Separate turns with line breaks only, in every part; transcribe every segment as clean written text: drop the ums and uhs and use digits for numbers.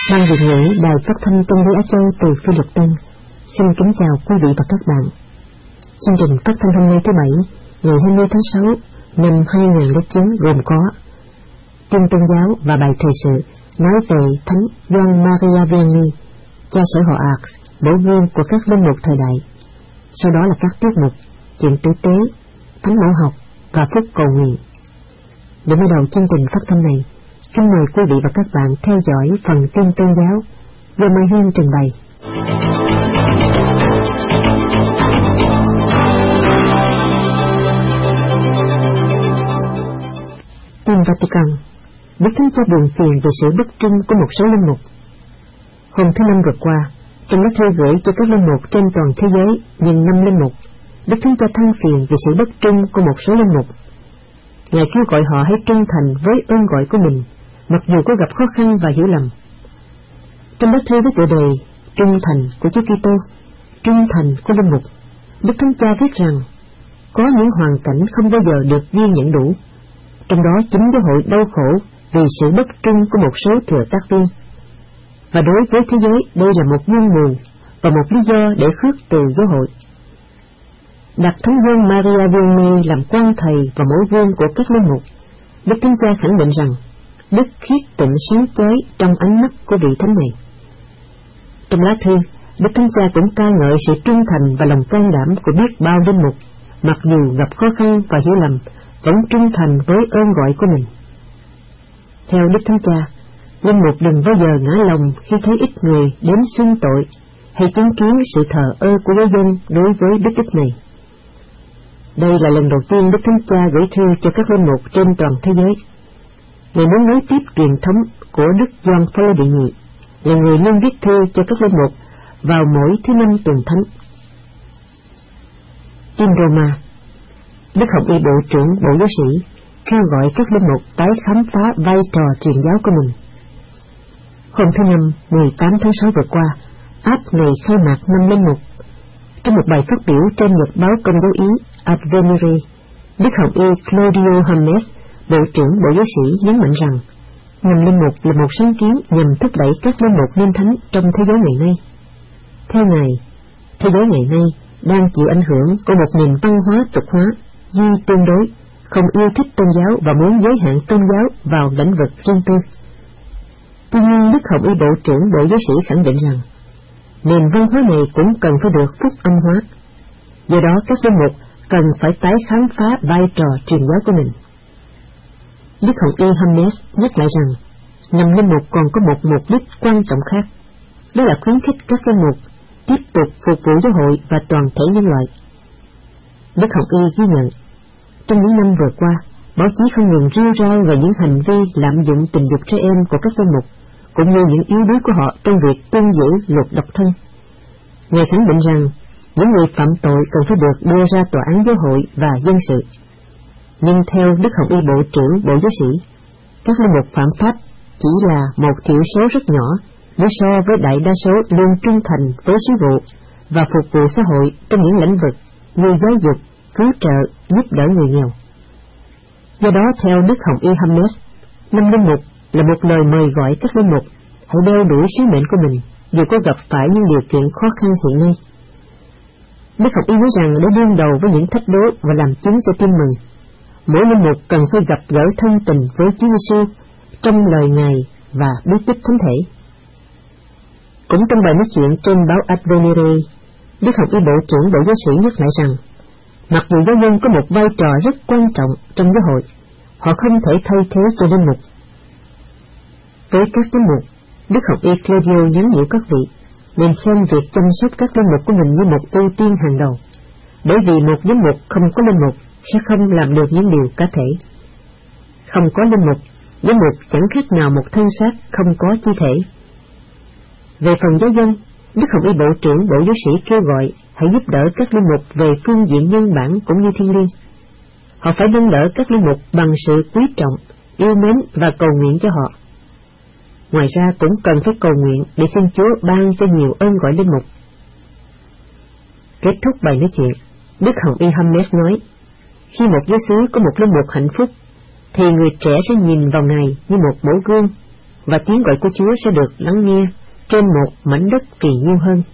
Ban Việt ngữ Đài Phát thanh Tân Lý Á Châu từ Phi Luật Tân xin kính chào quý vị và các bạn. Chương trình phát thanh hôm nay thứ Bảy, ngày 20 tháng 6 năm 2009 gồm có tin tôn giáo và bài thời sự nói về Thánh Gioan Maria Vianney, cha sở họ Ars, bổ gương của các linh mục thời đại. Sau đó là các tiết mục chuyện tử tế, thánh mẫu học và phúc cầu nguyện. Để mở đầu chương trình phát thanh này, xin mời quý vị và các bạn theo dõi phần tin tôn giáo do Mai Hương trình bày. Tin Vatican. Đức Thánh Cha buồn phiền về sự bất trung của một số linh mục. Hôm thứ Năm vừa qua, trong lá thư gửi cho các linh mục trên toàn thế giới nhưng 5 linh mục, Đức Thánh Cha than phiền về sự bất trung của một số linh mục. Ngài kêu gọi họ hãy trung thành với ơn gọi của mình, mặc dù có gặp khó khăn và hiểu lầm. Trong lá thư với tựa đề Trung thành của Chúa Kitô, trung thành của linh mục, Đức Thánh Cha viết rằng có những hoàn cảnh không bao giờ được ghi nhận đủ, trong đó chính giáo hội đau khổ vì sự bất trung của một số thừa tác viên. Và đối với thế giới, đây là một nguyên nguồn và một lý do để khước từ giáo hội. Đặt Thánh Gioan Maria Vianney làm quan thầy và mẫu gương của các linh mục, Đức Thánh Cha khẳng định rằng đức khiết tịnh sáng chói trong ánh mắt của vị thánh này. Trong lá thư, Đức Thánh Cha cũng ca ngợi sự trung thành và lòng can đảm của biết bao linh mục, mặc dù gặp khó khăn và hiểu lầm, vẫn trung thành với ơn gọi của mình. Theo Đức Thánh Cha, linh mục đừng bao giờ ngã lòng khi thấy ít người đến xưng tội hay chứng kiến sự thờ ơ của giáo dân đối với đức ích này. Đây là lần đầu tiên Đức Thánh Cha gửi thư cho các linh mục trên toàn thế giới. Ngài muốn nối tiếp truyền thống của Đức Gioan Phaolô đệ nhị, là người luôn viết thư cho các linh mục vào mỗi thứ Năm tuần thánh. In Roma, Đức Hồng Y Bộ trưởng Bộ Giáo sĩ kêu gọi các linh mục tái khám phá vai trò truyền giáo của mình. Hôm thứ Năm 18 tháng 6 vừa qua, áp ngày khai mạc năm linh mục, trong một bài phát biểu trên nhật báo Công giáo Ý Avvenire, Đức Hồng Y Claudio Hammes, Bộ trưởng Bộ Giáo sĩ nhấn mạnh rằng năm linh mục là một sáng kiến nhằm thúc đẩy các linh mục nên thánh trong thế giới ngày nay. Theo Ngài, thế giới ngày nay đang chịu ảnh hưởng của một nền văn hóa tục hóa, duy tương đối, không yêu thích tôn giáo và muốn giới hạn tôn giáo vào lĩnh vực riêng tư. Tuy nhiên, Đức Hồng Y Bộ trưởng Bộ Giáo sĩ khẳng định rằng nền văn hóa này cũng cần phải được phúc âm hóa. Do đó, các linh mục cần phải tái khám phá vai trò truyền giáo của mình. Đức Hồng Y Hammes nhắc lại rằng năm linh mục còn có một mục đích quan trọng khác, đó là khuyến khích các linh mục tiếp tục phục vụ giáo hội và toàn thể nhân loại. Đức Hồng Y ghi nhận, trong những năm vừa qua, báo chí không ngừng rêu rao về những hành vi lạm dụng tình dục trẻ em của các linh mục, cũng như những yếu đuối của họ trong việc tuân giữ luật độc thân. Ngài khẳng định rằng những người phạm tội cần phải được đưa ra tòa án giáo hội và dân sự. Nhưng theo Đức Hồng Y Bộ trưởng Bộ Giáo sĩ, các linh mục phạm pháp chỉ là một thiểu số rất nhỏ nếu so với đại đa số luôn trung thành với sứ vụ và phục vụ xã hội trong những lĩnh vực như giáo dục, cứu trợ, giúp đỡ người nghèo. Do đó, theo Đức Hồng Y Hammes, năm linh mục là một lời mời gọi các linh mục hãy đeo đuổi sứ mệnh của mình dù có gặp phải những điều kiện khó khăn hiện nay. Đức Hồng Y nói rằng để đương đầu với những thách đố và làm chứng cho tin mừng, mỗi linh mục cần phải gặp gỡ thân tình với Chúa Giêsu trong lời Ngài và bí tích thánh thể. Cũng trong bài nói chuyện trên báo Avvenire, Đức Hồng Y Bộ trưởng Bộ Giáo sĩ nhắc lại rằng mặc dù giáo dân có một vai trò rất quan trọng trong giáo hội, họ không thể thay thế cho linh mục. Với các giám mục, Đức Hồng Y Claudio nhắn nhủ các vị nên xem việc chăm sóc các linh mục của mình như một ưu tiên hàng đầu, bởi vì một giám mục không có linh mục sẽ không làm được những điều cá thể. Không có linh mục, giám mục chẳng khác nào một thân xác không có chi thể. Về phần giáo dân, Đức Hồng Y Bộ trưởng Bộ Giáo sĩ kêu gọi hãy giúp đỡ các linh mục về phương diện nhân bản cũng như thiêng liêng. Họ phải nâng đỡ các linh mục bằng sự quý trọng, yêu mến và cầu nguyện cho họ. Ngoài ra cũng cần phải cầu nguyện để xin Chúa ban cho nhiều ơn gọi linh mục. Kết thúc bài nói chuyện, Đức Hồng Y Hammes nói, khi một giáo xứ có một linh mục hạnh phúc, thì người trẻ sẽ nhìn vào Ngài như một mẫu gương, và tiếng gọi của Chúa sẽ được lắng nghe trên một mảnh đất kỳ diệu hơn.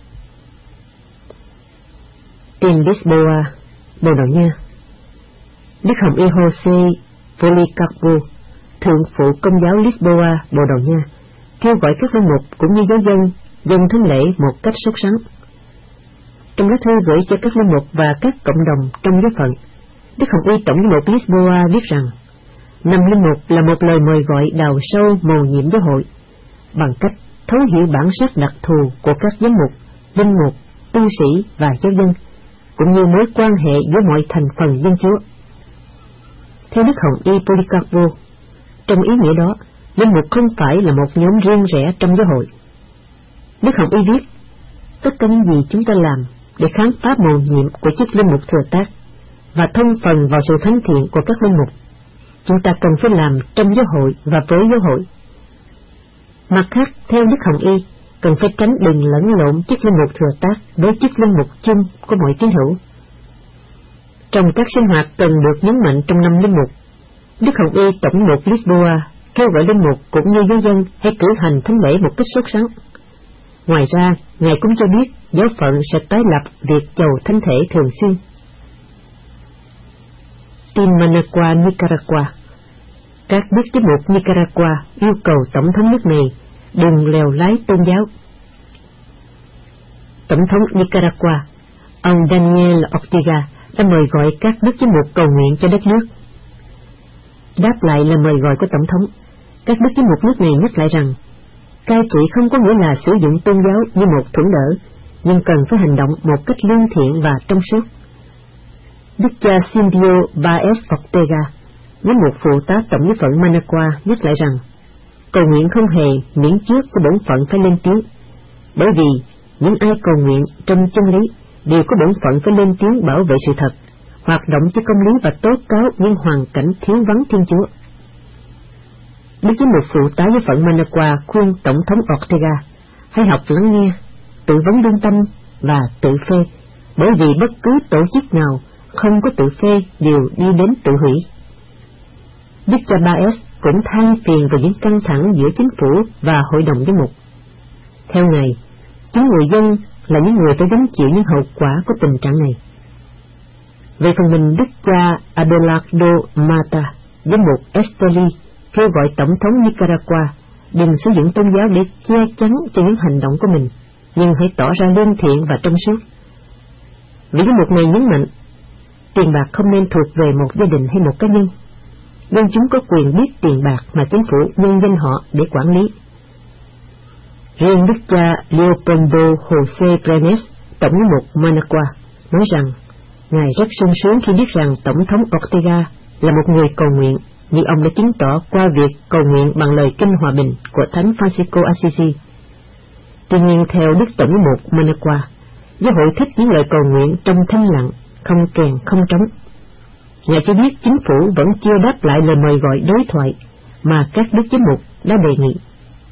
Tin Lisboa, Bồ Đào Nha. Đức Hồng Y José Policarpo, thượng phụ Công giáo Lisboa, Bồ Đào Nha, kêu gọi các linh mục cũng như giáo dân dâng thánh lễ một cách sốt sắng. Trong lá thư gửi cho các linh mục và các cộng đồng trong giáo phận, Đức Hồng Y tổng giám mục Lisboa viết rằng, năm linh mục là một lời mời gọi đào sâu mầu nhiệm giáo hội, bằng cách thấu hiểu bản sắc đặc thù của các giám mục, linh mục, tu sĩ và giáo dân, cũng như mối quan hệ giữa mọi thành phần dân Chúa. Theo Đức Hồng Y Policarpo, trong ý nghĩa đó, linh mục không phải là một nhóm riêng rẽ trong giáo hội. Đức Hồng Y viết, tất cả những gì chúng ta làm để khám phá mầu nhiệm của chức linh mục thừa tác và thông phần vào sự thánh thiện của các linh mục, chúng ta cần phải làm trong giáo hội và với giáo hội. Mặt khác, theo Đức Hồng Y, cần phải tránh đừng lẫn lộn chức linh mục thừa tác với chức linh mục chung của mọi tín hữu. Trong các sinh hoạt cần được nhấn mạnh trong năm linh mục, Đức Hồng Y tổng giám mục Lisboa kêu gọi linh mục cũng như giáo dân hãy cử hành thánh lễ một cách sốt sắng. Ngoài ra, Ngài cũng cho biết giáo phận sẽ tái lập việc chầu thánh thể thường xuyên. Tin Managua, Nicaragua. Các đức giám mục Nicaragua yêu cầu tổng thống nước này đừng lèo lái tôn giáo. Tổng thống Nicaragua, ông Daniel Ortega, đã mời gọi các đức giám mục cầu nguyện cho đất nước. Đáp lại lời mời gọi của tổng thống, các đức giám mục nước này nhắc lại rằng cai trị không có nghĩa là sử dụng tôn giáo như một thuẫn đỡ, nhưng cần phải hành động một cách lương thiện và trong suốt. Đức cha Cindio Baez Ortega, giám mục phụ tá tổng giáo phận Managua, nhắc lại rằng cầu nguyện không hề miễn trước cho bổn phận phải lên tiếng, bởi vì những ai cầu nguyện trong chân lý đều có bổn phận phải lên tiếng bảo vệ sự thật, hoạt động cho công lý và tố cáo những hoàn cảnh thiếu vắng Thiên Chúa. Đức giám mục phụ tá giáo phận Managua khuyên tổng thống Ortega hãy học lắng nghe, tự vấn lương tâm và tự phê, bởi vì bất cứ tổ chức nào không có tự phê đều đi đến tự hủy. Đức cha Baez cũng than phiền về những căng thẳng giữa chính phủ và hội đồng giám mục. Theo Ngài, chính người dân là những người phải gánh chịu những hậu quả của tình trạng này. Về phần mình, Đức cha Abelardo Mata, giám mục Esteli, kêu gọi tổng thống Nicaragua đừng sử dụng tôn giáo để che chắn cho những hành động của mình, nhưng hãy tỏ ra lương thiện và trong suốt. Vị giám mục này nhấn mạnh, tiền bạc không nên thuộc về một gia đình hay một cá nhân. Dân chúng có quyền biết tiền bạc mà chính phủ nhân danh họ để quản lý. Riêng Đức cha Leopoldo José Brenes, tổng giám mục Managua, nói rằng Ngài rất sung sướng khi biết rằng tổng thống Ortega là một người cầu nguyện, như ông đã chứng tỏ qua việc cầu nguyện bằng lời kinh hòa bình của Thánh Francisco Assisi. Tuy nhiên, theo Đức tổng giám mục Managua, giáo hội thích những lời cầu nguyện trong thanh lặng, không kèn không trống. Ngài cho biết chính phủ vẫn chưa đáp lại lời mời gọi đối thoại mà các đức giám mục đã đề nghị.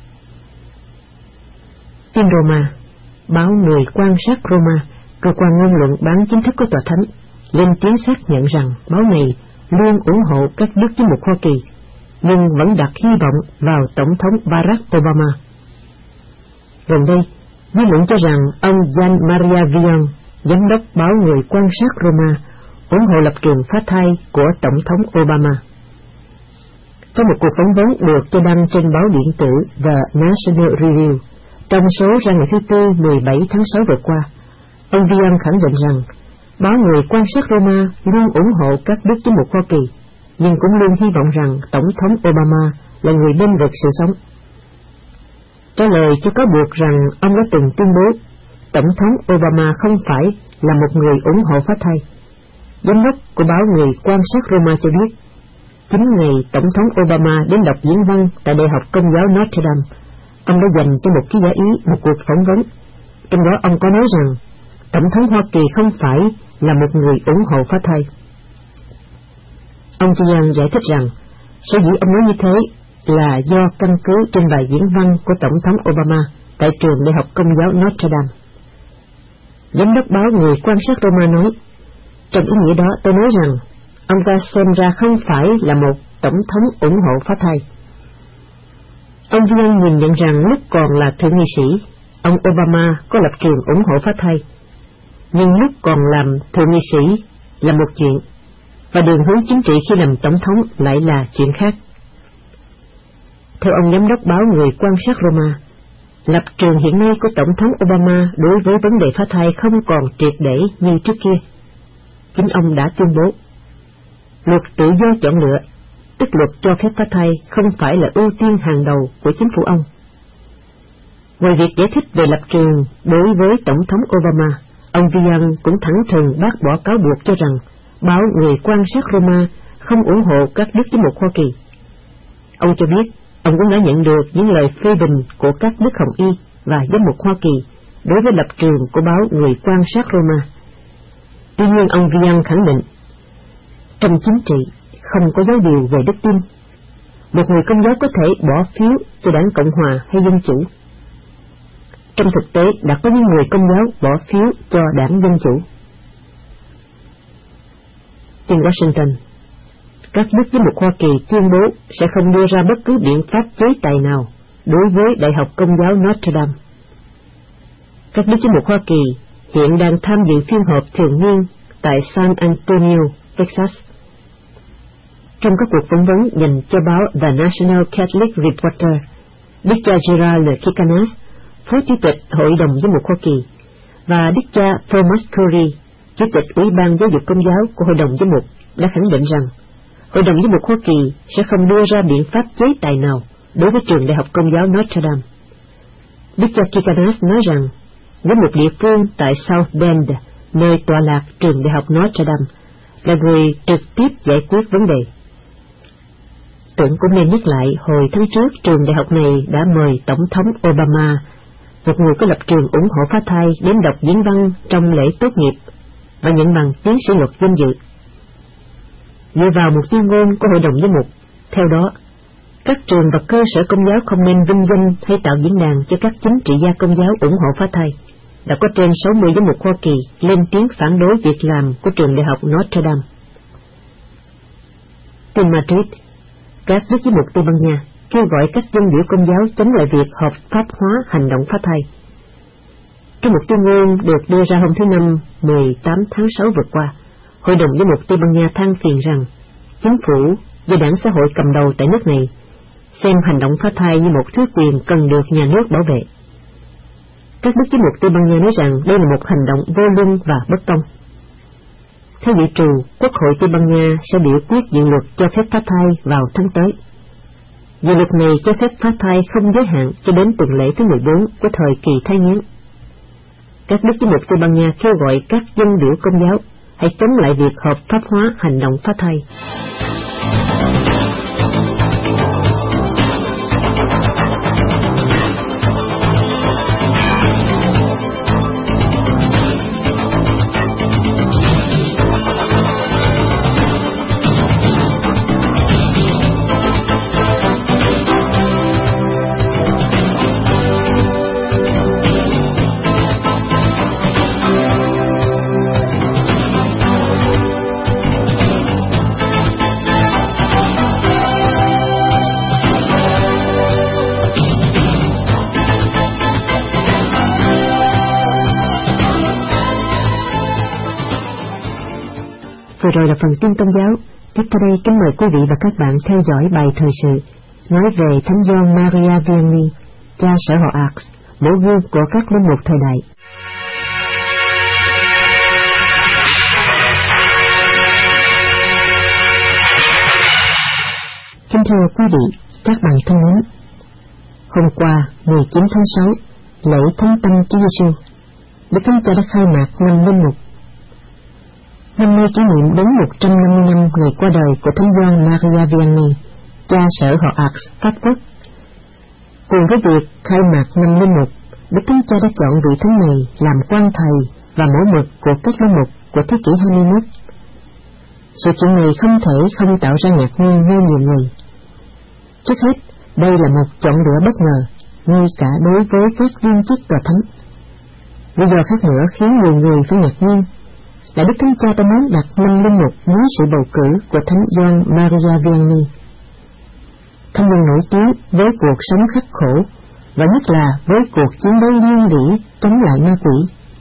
Tin Roma, báo Người quan sát Roma, cơ quan ngôn luận bán chính thức của Tòa Thánh, lên tiếng xác nhận rằng báo này luôn ủng hộ các đức giám mục Hoa Kỳ, nhưng vẫn đặt hy vọng vào Tổng thống Barack Obama. Gần đây, dư luận cho rằng ông Jan Maria Vian, giám đốc báo Người quan sát Roma, ủng hộ lập trường phá thai của Tổng thống Obama. Trong một cuộc phỏng vấn được cho đăng trên báo điện tử The National Review, trong số ra ngày thứ Tư 17 tháng 6 vừa qua, ông Vian khẳng định rằng báo Người quan sát Roma luôn ủng hộ các đức giám mục Hoa Kỳ, nhưng cũng luôn hy vọng rằng Tổng thống Obama là người bênh vực sự sống. Trả lời cho cáo buộc rằng ông đã từng tuyên bố Tổng thống Obama không phải là một người ủng hộ phá thai, giám đốc của báo Người quan sát Roma cho biết, chính ngày Tổng thống Obama đến đọc diễn văn tại Đại học Công giáo Notre Dame, ông đã dành cho một ký giả Ý một cuộc phỏng vấn, trong đó ông có nói rằng Tổng thống Hoa Kỳ không phải là một người ủng hộ phá thai. Ông Vian giải thích rằng sở dĩ ông nói như thế là do căn cứ trên bài diễn văn của Tổng thống Obama tại trường Đại học Công giáo Notre Dame. Giám đốc báo Người quan sát Roma nói, trong ý nghĩa đó tôi nói rằng ông ta xem ra không phải là một tổng thống ủng hộ phá thai. Ông Vian nhìn nhận rằng lúc còn là thượng nghị sĩ, ông Obama có lập trường ủng hộ phá thai, nhưng lúc còn làm thượng nghị sĩ là một chuyện, và đường hướng chính trị khi làm tổng thống lại là chuyện khác. Theo ông giám đốc báo Người quan sát Roma, lập trường hiện nay của Tổng thống Obama đối với vấn đề phá thai không còn triệt để như trước kia. Chính ông đã tuyên bố, luật tự do chọn lựa, tức luật cho phép phá thai, không phải là ưu tiên hàng đầu của chính phủ ông. Ngoài việc giải thích về lập trường đối với Tổng thống Obama, ông Vian cũng thẳng thừng bác bỏ cáo buộc cho rằng báo Người quan sát Roma không ủng hộ các đức giám mục Hoa Kỳ. Ông cho biết ông cũng đã nhận được những lời phê bình của các đức hồng y và giám mục Hoa Kỳ đối với lập trường của báo Người quan sát Roma. Tuy nhiên ông Vian khẳng định, trong chính trị không có giáo điều về đức tin. Một người công giáo có thể bỏ phiếu cho đảng Cộng hòa hay Dân chủ. Trong thực tế đã có những người công giáo bỏ phiếu cho đảng Dân chủ. Trên Washington, các đức giám mục Hoa Kỳ tuyên bố sẽ không đưa ra bất cứ biện pháp chế tài nào đối với Đại học Công giáo Notre Dame. Các đức giám mục Hoa Kỳ hiện đang tham dự phiên họp thường niên tại San Antonio, Texas. Trong các cuộc phỏng vấn dành cho báo The National Catholic Reporter, đức cha Gerald Kikanas, phó chủ tịch Hội đồng Giám mục Hoa Kỳ, và đức cha Thomas Curry, chủ tịch Ủy ban Giáo dục Công giáo của Hội đồng Giám mục, đã khẳng định rằng Hội đồng Giám mục Hoa Kỳ sẽ không đưa ra biện pháp chế tài nào đối với trường Đại học Công giáo Notre Dame. Đức cha Kikanas nói rằng giám mục địa phương tại South Bend, nơi tọa lạc trường Đại học Notre Dame, là người trực tiếp giải quyết vấn đề. Tưởng cũng nên nhắc lại hồi tháng trước trường đại học này đã mời Tổng thống Obama, một người có lập trường ủng hộ phá thai, đến đọc diễn văn trong lễ tốt nghiệp và nhận bằng tiến sĩ luật danh dự. Dựa vào một tuyên ngôn của Hội đồng Giám mục, theo đó, các trường và cơ sở công giáo không nên vinh danh hay tạo diễn đàn cho các chính trị gia công giáo ủng hộ phá thai. Đã có trên 60 giám mục Hoa Kỳ lên tiếng phản đối việc làm của trường đại học Notre Dame. Từ Madrid, các đức giám mục Tây Ban Nha kêu gọi các dân biểu công giáo chống lại việc hợp pháp hóa hành động phá thai. Trong một tuyên ngôn được đưa ra hôm thứ Năm 18 tháng 6 vừa qua, Hội đồng Giám mục Tây Ban Nha than phiền rằng chính phủ và đảng xã hội cầm đầu tại nước này xem hành động phá thai như một thứ quyền cần được nhà nước bảo vệ. Các đức giám mục Tây Ban Nha nói rằng đây là một hành động vô luân và bất công. Theo dự trù, Quốc hội Tây Ban Nha sẽ biểu quyết dự luật cho phép phá thai vào tháng tới. Dự luật này cho phép phá thai không giới hạn cho đến tuần lễ thứ 14 của thời kỳ thai nghén. Các đức giám mục Tây Ban Nha kêu gọi các dân biểu công giáo hãy chống lại việc hợp pháp hóa hành động phá thai. Vừa rồi là phần tin tôn giáo. Tiếp theo đây kính mời quý vị và các bạn theo dõi bài thời sự nói về Thánh Gioan Maria Vianney, cha sở họ Ars, mẫu gương của các linh mục thời đại. Kính thưa quý vị, các bạn thân mến, hôm qua 19 tháng 6, lễ Thánh Tâm Chúa Giêsu, Đức Thánh Cha đã khai mạc năm linh mục. Năm nay kỷ niệm đúng 150 năm ngày qua đời của Thánh Gioan Maria Vianney, cha sở họ Ars, Pháp Quốc. Cùng với việc khai mạc năm linh mục, Đức Thánh Cha đã chọn vị thánh này làm quan thầy và mẫu mực của các linh mục của thế kỷ 21. Sự kiện này không thể không tạo ra ngạc nhiên nơi nhiều người. Trước hết, đây là một chọn lựa bất ngờ, ngay cả đối với các viên chức tòa thánh. Lý do khác nữa khiến nhiều người phải ngạc nhiên là Đức Thánh Cha đã muốn đặt năm linh mục dưới sự bầu cử của Thánh Gioan Maria Vianney. thánh nhân nổi tiếng với cuộc sống khắc khổ, và nhất là với cuộc chiến đấu liên đỉ chống lại ma quỷ.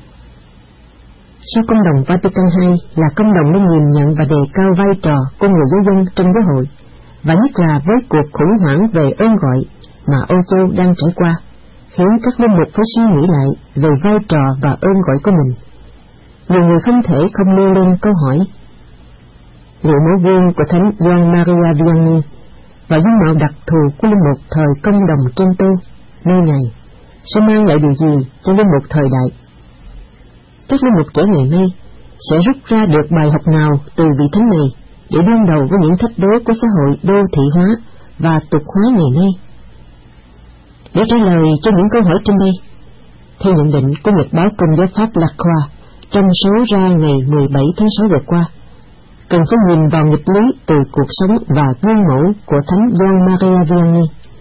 Sau công đồng Vatican II là công đồng đã nhìn nhận và đề cao vai trò của người giáo dân trong giáo hội, và nhất là với cuộc khủng hoảng về ơn gọi mà Âu Châu đang trải qua, khiến các linh mục phải suy nghĩ lại về vai trò và ơn gọi của mình. Nhiều người không thể không nêu lên câu hỏi: liệu mẫu gương của Thánh Gioan Maria Vianney và dung mạo đặc thù của linh mục thời công đồng Trento nơi này sẽ mang lại điều gì cho linh mục thời đại? Các linh mục trẻ ngày nay sẽ rút ra được bài học nào từ vị thánh này để đương đầu với những thách đố của xã hội đô thị hóa và tục hóa ngày nay? Để trả lời cho những câu hỏi trên đây, theo nhận định của Nhật báo Công giáo Pháp La Croix trong số ra ngày 17 tháng 6 vừa qua, cần phải nhìn vào nghịch lý từ cuộc sống và gương mẫu của Thánh Gioan Maria Vianney.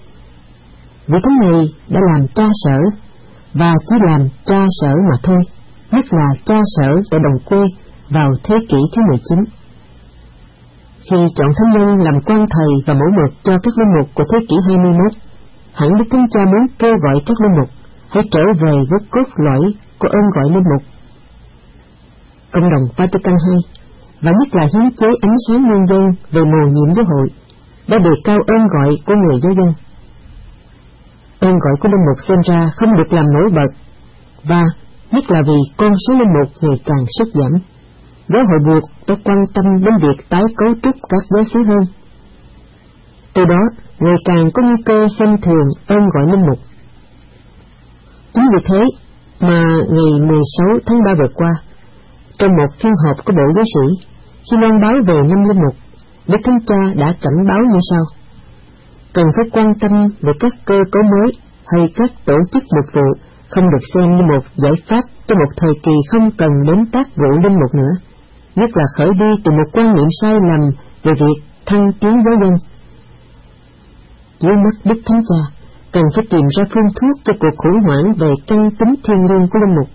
Vị thánh này đã làm cha sở, và chỉ làm cha sở mà thôi, nhất là cha sở tại đồng quê vào thế kỷ thứ 19. Khi chọn thánh nhân làm quan thầy và mẫu mực cho các linh mục của thế kỷ 21, hẳn Đức Thánh Cha muốn kêu gọi các linh mục hãy trở về với cốt lõi của ơn gọi linh mục. Công đồng Vatican II và nhất là hiến chế ánh sáng nhân dân về mầu nhiệm giáo hội đã đề cao ơn gọi của người giáo dân. Ơn gọi của linh mục xem ra không được làm nổi bật, và nhất là vì con số linh mục ngày càng sút giảm, giáo hội buộc phải quan tâm đến việc tái cấu trúc các giáo xứ hơn. Từ đó ngày càng có nguy cơ xem thường ơn gọi linh mục. Chính vì thế mà ngày 16 tháng 3 vừa qua, trong một phiên họp của Bộ Giáo sĩ, khi loan báo về năm linh mục, Đức Thánh Cha đã cảnh báo như sau: cần phải quan tâm về các cơ cấu mới hay các tổ chức mục vụ không được xem như một giải pháp cho một thời kỳ không cần đến tác vụ linh mục nữa, nhất là khởi đi từ một quan niệm sai lầm về việc thăng tiến giáo dân. Dưới mắt Đức Thánh Cha, cần phải tìm ra phương thuốc cho cuộc khủng hoảng về căn tính thiêng liêng của linh mục.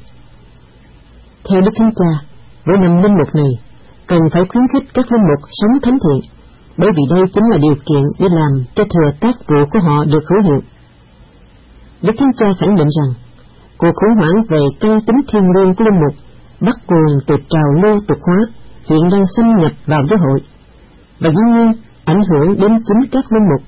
Theo Đức Thánh Cha, với năm linh mục này, cần phải khuyến khích các linh mục sống thánh thiện, bởi vì đây chính là điều kiện để làm cho thừa tác vụ của họ được hữu hiệu. Đức Thánh Cha khẳng định rằng, cuộc khủng hoảng về căn tính thiêng liêng của linh mục bắt nguồn từ trào lưu tục hóa hiện đang xâm nhập vào giáo hội, và dĩ nhiên ảnh hưởng đến chính các linh mục.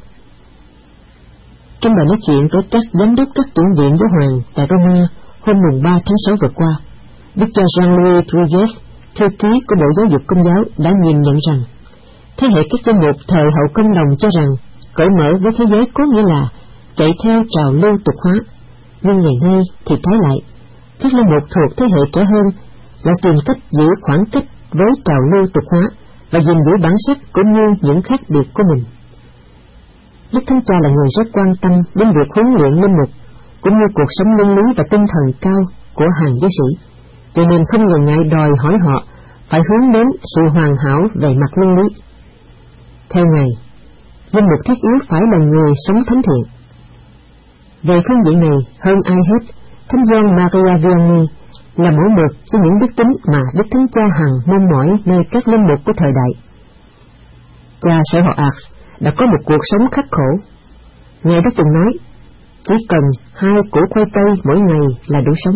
Trong bài nói chuyện với các giám đốc các chủng viện giáo hoàng tại Roma hôm mùng 3 tháng 6 vừa qua, Đức cha Jean-Louis Bruguière, thư ký của Bộ Giáo dục Công giáo, đã nhìn nhận rằng thế hệ các linh mục thời hậu công đồng cho rằng cởi mở với thế giới có nghĩa là chạy theo trào lưu tục hóa, nhưng ngày nay thì trái lại, các linh mục thuộc thế hệ trẻ hơn lại tìm cách giữ khoảng cách với trào lưu tục hóa và gìn giữ bản sắc cũng như những khác biệt của mình. Đức Thánh Cha là người rất quan tâm đến việc huấn luyện linh mục cũng như cuộc sống luân lý và tinh thần cao của hàng giáo sĩ, cho nên không ngần ngại đòi hỏi họ phải hướng đến sự hoàn hảo về mặt luân lý. Theo Ngài, linh mục thiết yếu phải là người sống thánh thiện. Về phương diện này, hơn ai hết, Thánh Gioan Maria Vianney là mẫu mực cho những đức tính mà Đức Thánh Cha hằng mong mỏi nơi các linh mục của thời đại. Cha sở họ Ars đã có một cuộc sống khắc khổ. Ngài đã từng nói, chỉ cần 2 củ khoai tây mỗi ngày là đủ sống.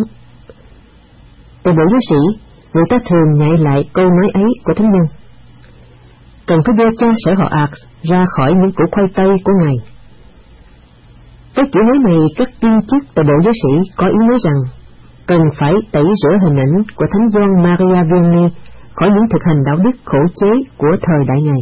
Tại Bộ Giáo sĩ, người ta thường nhại lại câu nói ấy của Thánh Nhân. Cần phải đưa cha sở họ Ars ra khỏi những củ khoai tây của Ngài. Với kiểu nói này, các viên chức tại Bộ Giáo sĩ có ý nói rằng cần phải tẩy rửa hình ảnh của Thánh Gioan Maria Vianney khỏi những thực hành đạo đức khổ chế của thời đại này.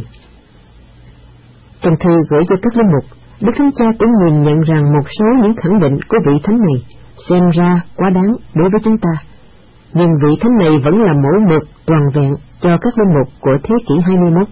Trong thư gửi cho các linh mục, Đức Thánh Cha cũng nhìn nhận rằng một số những khẳng định của vị thánh này xem ra quá đáng đối với chúng ta, nhưng vị thánh này vẫn là mẫu mực toàn vẹn cho các linh mục của thế kỷ 21.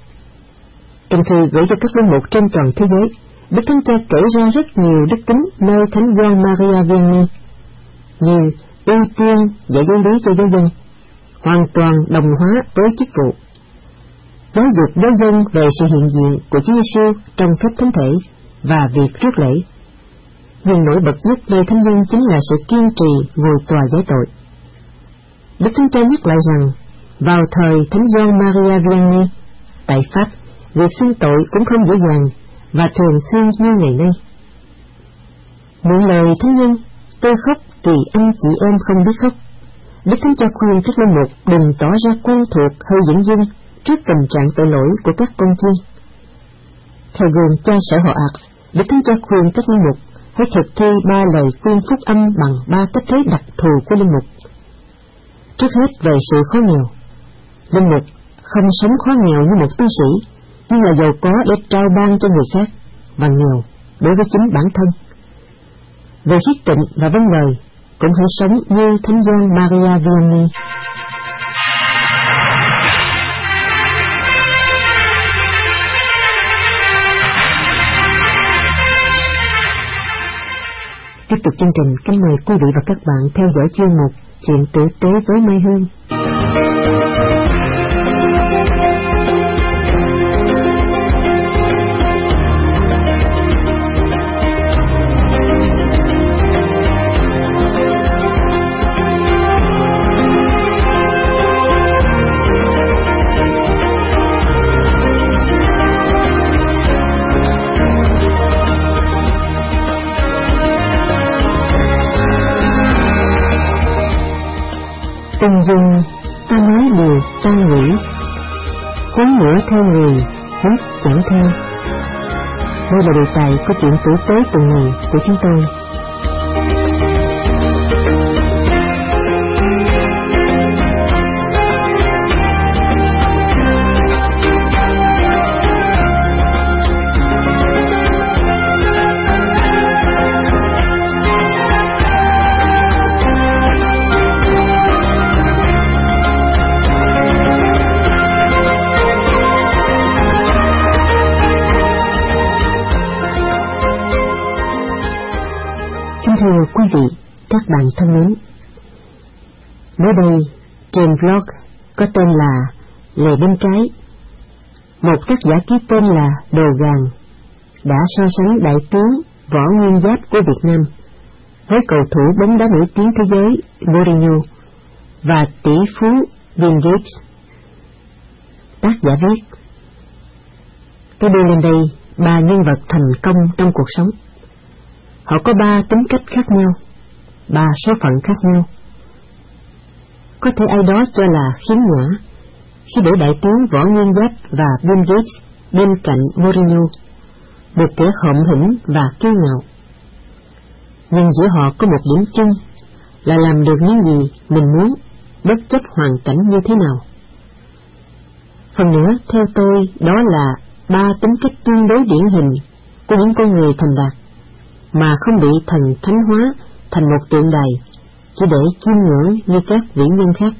Trong thư gửi cho các linh mục trên toàn thế giới, Đức Thánh Cha kể ra rất nhiều đức tính nơi Thánh Gioan Maria Vianney, như ưu tiên dạy giáo lý cho giáo dân, hoàn toàn đồng hóa với chức vụ, giáo dục giáo dân về sự hiện diện của Chúa Giêsu trong phép thánh thể và việc rước lễ. Nhưng nổi bật nhất về thánh nhân chính là sự kiên trì ngồi tòa giải tội. Đức Thánh Cha nhắc lại rằng, vào thời Thánh Gioan Maria Vianney, tại Pháp, việc xưng tội cũng không dễ dàng, và thường xuyên như ngày nay. Mượn lời thánh nhân, tôi khóc vì anh chị em không biết khóc. Đức Thánh Cha khuyên các linh mục đừng tỏ ra quen thuộc hơi dửng dưng trước tình trạng tội lỗi của các con chiên. Theo gương cha sở họ Ạc, Đức Thánh Cha khuyên các linh mục hãy thực thi 3 lời khuyên phúc âm bằng 3 cách thế đặc thù của linh mục. Trước hết về sự khó nghèo, linh mục không sống khó nghèo như một tu sĩ, nhưng là giàu có để trao ban cho người khác, và nghèo đối với chính bản thân. Về khiết tịnh và vâng lời, cũng hãy sống như Thánh Gioan Maria Vianney. Tiếp tục chương trình, kính mời quý vị và các bạn theo dõi chuyên mục Chuyện tử tế với Mai Hương. Ung dung, ta nói điều ta nghĩ, cuốn nữa theo người, quyết chẳng theo. Đây là đề tài của chuyện tử tế tuần này của chúng tôi. Thưa quý vị, các bạn thân mến, mới đây trên blog có tên là Lề Bên Trái, một tác giả ký tên là Đồ Gàn đã so sánh đại tướng Võ Nguyên Giáp của Việt Nam với cầu thủ bóng đá nổi tiếng thế giới Mourinho và tỷ phú Bill Gates. Tác giả viết: tôi đưa lên đây 3 nhân vật thành công trong cuộc sống. Họ có 3 tính cách khác nhau, 3 số phận khác nhau. Có thể ai đó cho là khiếm nhã khi để đại tướng Võ Nguyên Giáp và Bill Gates bên cạnh Mourinho, một kẻ hậm hĩnh và kiêu ngạo. Nhưng giữa họ có một điểm chung là làm được những gì mình muốn, bất chấp hoàn cảnh như thế nào. Phần nữa, theo tôi, đó là 3 tính cách tương đối điển hình của những con người thành đạt, mà không bị thần thánh hóa thành một tượng đài chỉ để chiêm ngưỡng như các vĩ nhân khác.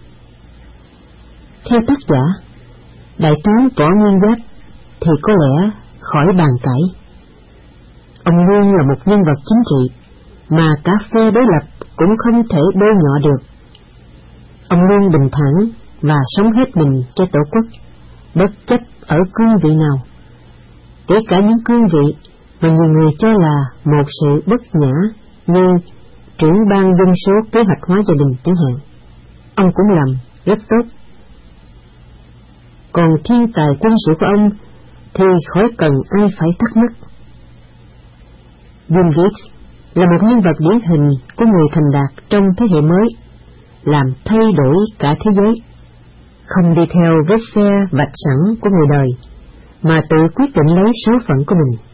Theo tác giả, đại tướng Võ Nguyên Giáp thì có lẽ khỏi bàn cãi. Ông luôn là một nhân vật chính trị mà cả phe đối lập cũng không thể bôi nhọ được. Ông luôn bình thản và sống hết mình cho Tổ quốc, bất chấp ở cương vị nào, kể cả những cương vị mà nhiều người cho là một sự bất nhã như trưởng ban dân số kế hoạch hóa gia đình chẳng hạn. Ông cũng làm rất tốt. Còn thiên tài quân sự của ông thì khỏi cần ai phải thắc mắc. Bill Gates là một nhân vật điển hình của người thành đạt trong thế hệ mới, làm thay đổi cả thế giới, không đi theo vết xe vạch sẵn của người đời, mà tự quyết định lấy số phận của mình.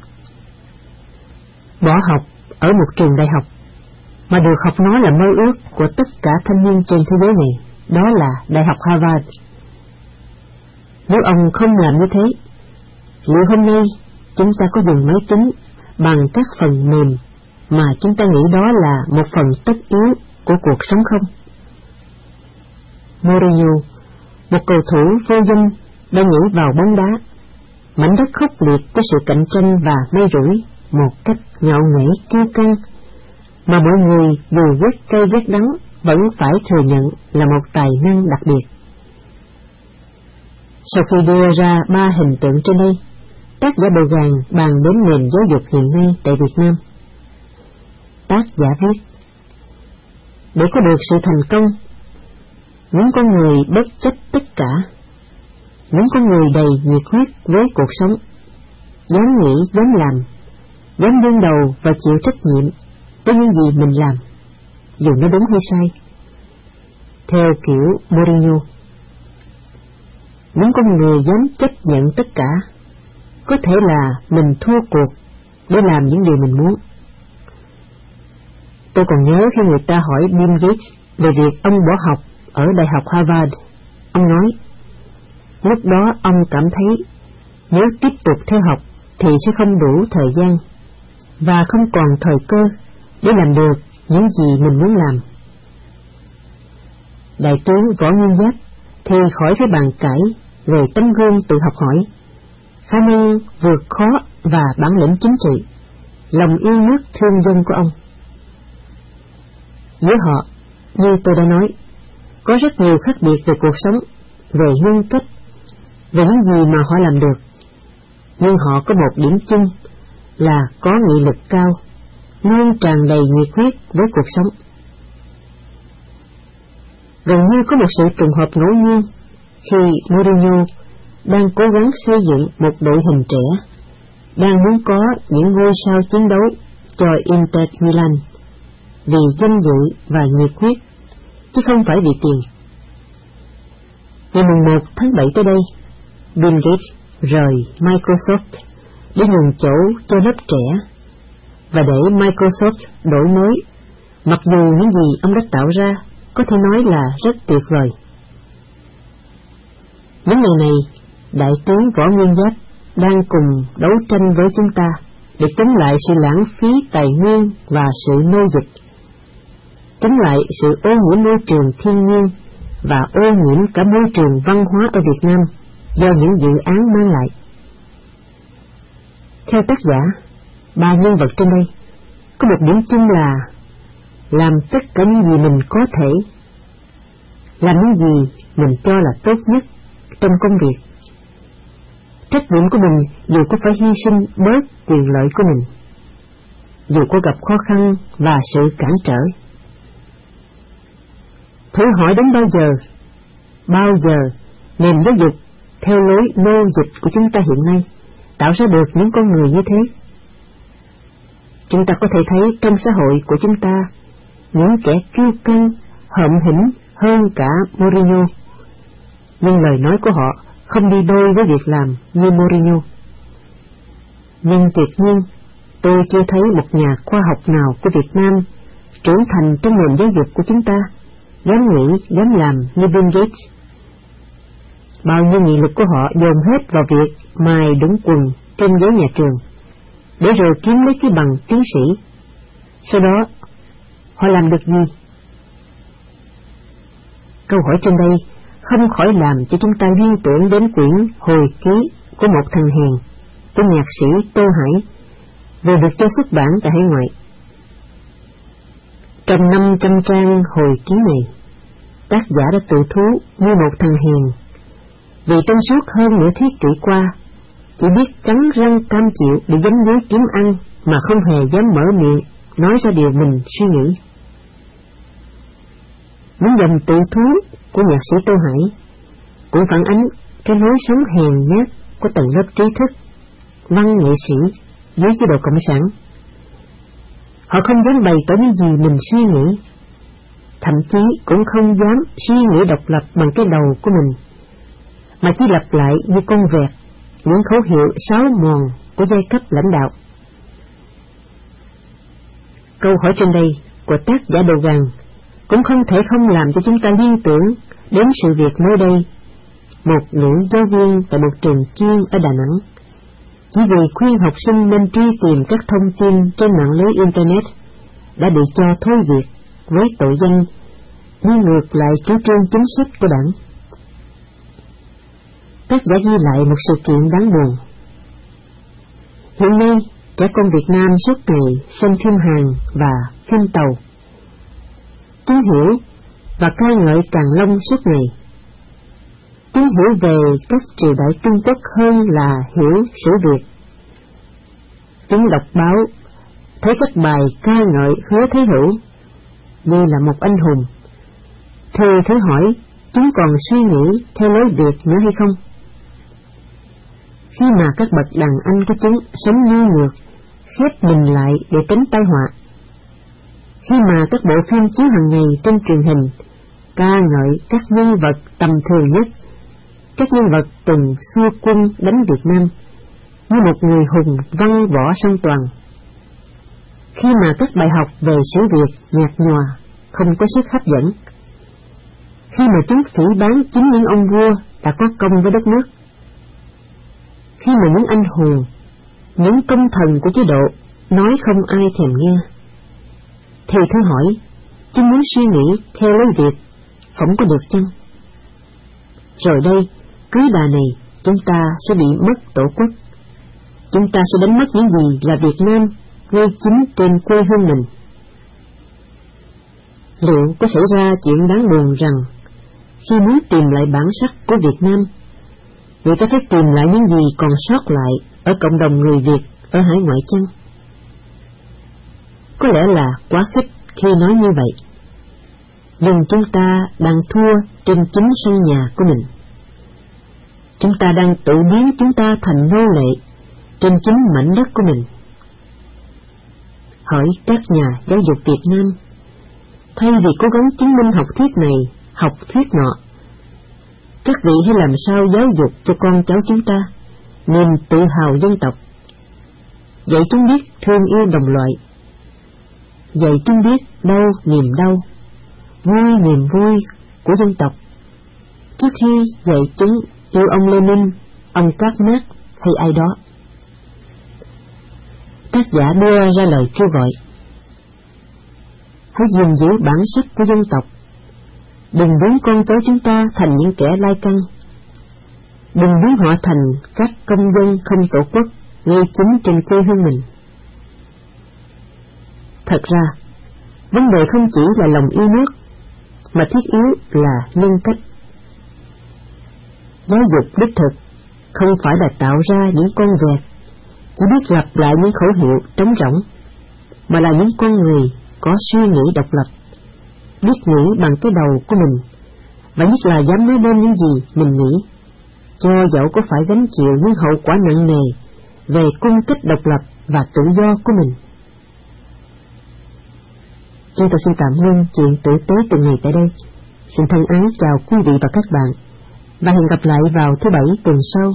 Bỏ học ở một trường đại học, mà được học nó là mơ ước của tất cả thanh niên trên thế giới này, đó là Đại học Harvard. Nếu ông không làm như thế, liệu hôm nay chúng ta có dùng máy tính bằng các phần mềm mà chúng ta nghĩ đó là một phần tất yếu của cuộc sống không? Mourinho, một cầu thủ vô danh đã nhảy vào bóng đá, mảnh đất khốc liệt của sự cạnh tranh và may rủi, một cách ngạo nghễ kiêu căng, mà mọi người dù ghét cay ghét đắng vẫn phải thừa nhận là một tài năng đặc biệt. Sau khi đưa ra 3 hình tượng trên đây, tác giả Đồ Gàn bàn đến nền giáo dục hiện nay tại Việt Nam. Tác giả viết: để có được sự thành công, những con người bất chấp tất cả, những con người đầy nhiệt huyết với cuộc sống, dám nghĩ, dám làm, dám đương đầu và chịu trách nhiệm với những gì mình làm, dù nó đúng hay sai. Theo kiểu Mourinho, những con người dám chấp nhận tất cả, có thể là mình thua cuộc để làm những điều mình muốn. Tôi còn nhớ khi người ta hỏi Bill Gates về việc ông bỏ học ở Đại học Harvard, ông nói, lúc đó ông cảm thấy nếu tiếp tục theo học thì sẽ không đủ thời gian và không còn thời cơ để làm được những gì mình muốn làm. Đại tướng Võ Nguyên Giáp thì khỏi phải bàn cãi về tấm gương tự học hỏi, khả năng vượt khó và bản lĩnh chính trị, lòng yêu nước thương dân của ông. Giữa họ, như tôi đã nói, có rất nhiều khác biệt về cuộc sống, về nhân cách, về những gì mà họ làm được, nhưng họ có một điểm chung là có nghị lực cao, luôn tràn đầy nhiệt huyết với cuộc sống. Gần như có một sự trùng hợp ngẫu nhiên khi Mourinho đang cố gắng xây dựng một đội hình trẻ, đang muốn có những ngôi sao chiến đấu cho Inter Milan vì danh dự và nhiệt huyết, chứ không phải vì tiền. Ngày 1 tháng 7 tới đây, Bill Gates rời Microsoft để nhường chỗ cho lớp trẻ và để Microsoft đổi mới, mặc dù những gì ông đã tạo ra có thể nói là rất tuyệt vời. Những ngày này, Đại tướng Võ Nguyên Giáp đang cùng đấu tranh với chúng ta để chống lại sự lãng phí tài nguyên và sự nô dịch, chống lại sự ô nhiễm môi trường thiên nhiên và ô nhiễm cả môi trường văn hóa ở Việt Nam do những dự án mang lại. Theo tác giả, ba nhân vật trên đây có một điểm chung là làm tất cả những gì mình có thể, làm những gì mình cho là tốt nhất trong công việc. Trách nhiệm của mình dù có phải hy sinh bớt quyền lợi của mình, dù có gặp khó khăn và sự cản trở. Thử hỏi đến bao giờ nền giáo dục theo lối nô dịch của chúng ta hiện nay tạo ra được những con người như thế? Chúng ta có thể thấy trong xã hội của chúng ta những kẻ kiêu căng, hợm hĩnh hơn cả Mourinho, nhưng lời nói của họ không đi đôi với việc làm như Mourinho. Nhưng tuyệt nhiên, tôi chưa thấy một nhà khoa học nào của Việt Nam trưởng thành trong nền giáo dục của chúng ta dám nghĩ, dám làm như Bill Gates. Bao nhiêu nghị lực của họ dồn hết vào việc mài đúng quần trên ghế nhà trường, để rồi kiếm lấy cái bằng tiến sĩ. Sau đó, họ làm được gì? Câu hỏi trên đây không khỏi làm cho chúng ta liên tưởng đến quyển hồi ký của một thằng hèn của nhạc sĩ Tô Hải, vừa được cho xuất bản tại hải ngoại. Trong 500 trang hồi ký này, tác giả đã tự thú như một thằng hèn, vì trong suốt hơn nửa thế kỷ qua, chỉ biết cắn răng cam chịu để dám giới kiếm ăn mà không hề dám mở miệng nói ra điều mình suy nghĩ. Những dòng tự thú của nhạc sĩ Tô Hải cũng phản ánh cái lối sống hèn nhát của tầng lớp trí thức, văn nghệ sĩ dưới chế độ cộng sản. Họ không dám bày tỏ những gì mình suy nghĩ, thậm chí cũng không dám suy nghĩ độc lập bằng cái đầu của mình, mà chỉ lặp lại như con vẹt những khẩu hiệu sáo mòn của giai cấp lãnh đạo. Câu hỏi trên đây của tác giả Đồ Gàng cũng không thể không làm cho chúng ta liên tưởng đến sự việc mới đây. Một nữ giáo viên tại một trường chuyên ở Đà Nẵng, chỉ vì khuyên học sinh nên truy tìm các thông tin trên mạng lưới Internet, đã bị cho thôi việc với tội danh đi ngược lại chủ trương chính sách của đảng. Tác giả ghi lại một sự kiện đáng buồn. Hiện nay, trẻ con Việt Nam suốt ngày xem phim Hàn và phim Tàu. Chúng hiểu và ca ngợi Càn Long suốt ngày. Chúng hiểu về các triều đại Trung Quốc hơn là hiểu sử Việt. Chúng đọc báo, thấy các bài ca ngợi Hứa Thế Hữu như là một anh hùng. Thử hỏi, chúng còn suy nghĩ theo lối Việt nữa hay không? Khi mà các bậc đàn anh của chúng sống nhu nhược, khép mình lại để tránh tai họa. Khi mà các bộ phim chiếu hàng ngày trên truyền hình ca ngợi các nhân vật tầm thường nhất, các nhân vật từng xua quân đánh Việt Nam như một người hùng văn võ song toàn. Khi mà các bài học về sử Việt nhạt nhòa, không có sức hấp dẫn. Khi mà chúng phỉ báng chính những ông vua đã có công với đất nước. Khi mà những anh hùng, những công thần của chế độ nói không ai thèm nghe. Thì thử hỏi, chúng muốn suy nghĩ theo lối Việt, không có được chăng? Rồi đây, cứ đà này, chúng ta sẽ bị mất tổ quốc. Chúng ta sẽ đánh mất những gì là Việt Nam ngay chính trên quê hương mình. Liệu có xảy ra chuyện đáng buồn rằng, khi muốn tìm lại bản sắc của Việt Nam, người ta phải tìm lại những gì còn sót lại ở cộng đồng người Việt ở hải ngoại chăng? Có lẽ là quá khích khi nói như vậy, nhưng chúng ta đang thua trên chính sân nhà của mình. Chúng ta đang tự biến chúng ta thành nô lệ trên chính mảnh đất của mình. Hỏi các nhà giáo dục Việt Nam, thay vì cố gắng chứng minh học thuyết này, học thuyết nọ, các vị hãy làm sao giáo dục cho con cháu chúng ta niềm tự hào dân tộc, dạy chúng biết thương yêu đồng loại, dạy chúng biết đau niềm đau, vui niềm vui của dân tộc, trước khi dạy chúng yêu ông Lenin, ông Các Mác hay ai đó. Tác giả đưa ra lời kêu gọi: hãy gìn giữ bản sắc của dân tộc, đừng biến con cháu chúng ta thành những kẻ lai căng, đừng biến họ thành các công dân không tổ quốc ngay chính trên quê hương mình. Thật ra, vấn đề không chỉ là lòng yêu nước, mà thiết yếu là nhân cách. Giáo dục đích thực không phải là tạo ra những con vẹt chỉ biết lặp lại những khẩu hiệu trống rỗng, mà là những con người có suy nghĩ độc lập, biết nghĩ bằng cái đầu của mình, và nhất là dám nói lên những gì mình nghĩ, cho dẫu có phải gánh chịu những hậu quả nặng nề về cung cách độc lập và tự do của mình. Chúng tôi xin tạm ngưng chuyện tử tế tuần này tại đây. Xin thân ái chào quý vị và các bạn, và hẹn gặp lại vào thứ Bảy tuần sau.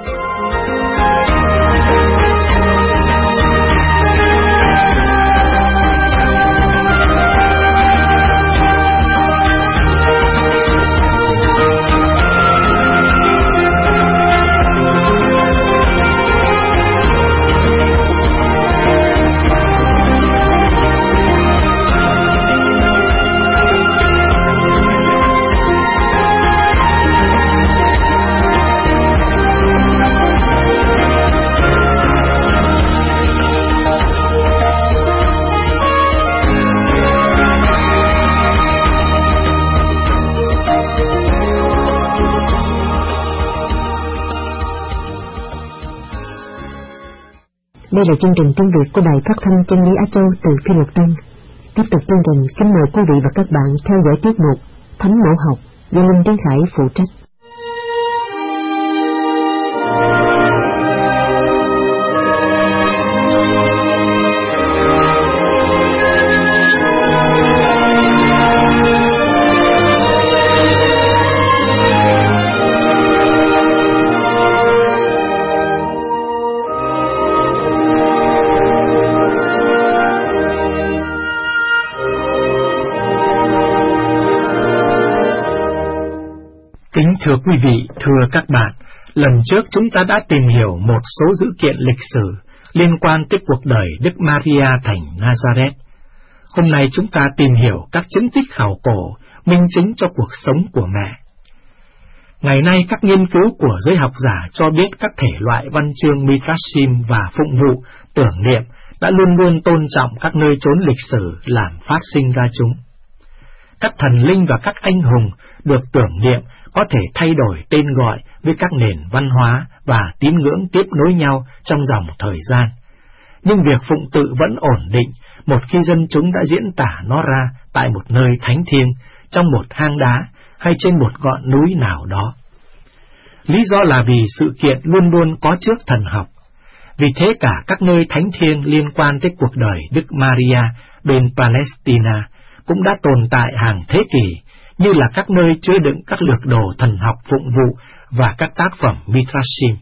Đây là chương trình tiếng Việt của Đài Phát thanh Chân lý Á Châu từ Phiên Lục Tân. Tiếp tục chương trình, kính mời quý vị và các bạn theo dõi tiết mục Thánh Mẫu Học do Linh Tiến Khải phụ trách.
Thưa quý vị, thưa các bạn, lần trước chúng ta đã tìm hiểu một số dữ kiện lịch sử liên quan tới cuộc đời Đức Maria thành Nazareth. Hôm nay chúng ta tìm hiểu các chứng tích khảo cổ minh chứng cho cuộc sống của mẹ. Ngày nay các nghiên cứu của giới học giả cho biết các thể loại văn chương Midrashim và phụng vụ, tưởng niệm đã luôn luôn tôn trọng các nơi chốn lịch sử làm phát sinh ra chúng. Các thần linh và các anh hùng được tưởng niệm có thể thay đổi tên gọi với các nền văn hóa và tín ngưỡng tiếp nối nhau trong dòng thời gian. Nhưng việc phụng tự vẫn ổn định một khi dân chúng đã diễn tả nó ra tại một nơi thánh thiêng, trong một hang đá hay trên một ngọn núi nào đó. Lý do là vì sự kiện luôn luôn có trước thần học. Vì thế cả các nơi thánh thiêng liên quan tới cuộc đời Đức Maria bên Palestina cũng đã tồn tại hàng thế kỷ, như là các nơi chứa đựng các lược đồ thần học phụng vụ và các tác phẩm Midrashim.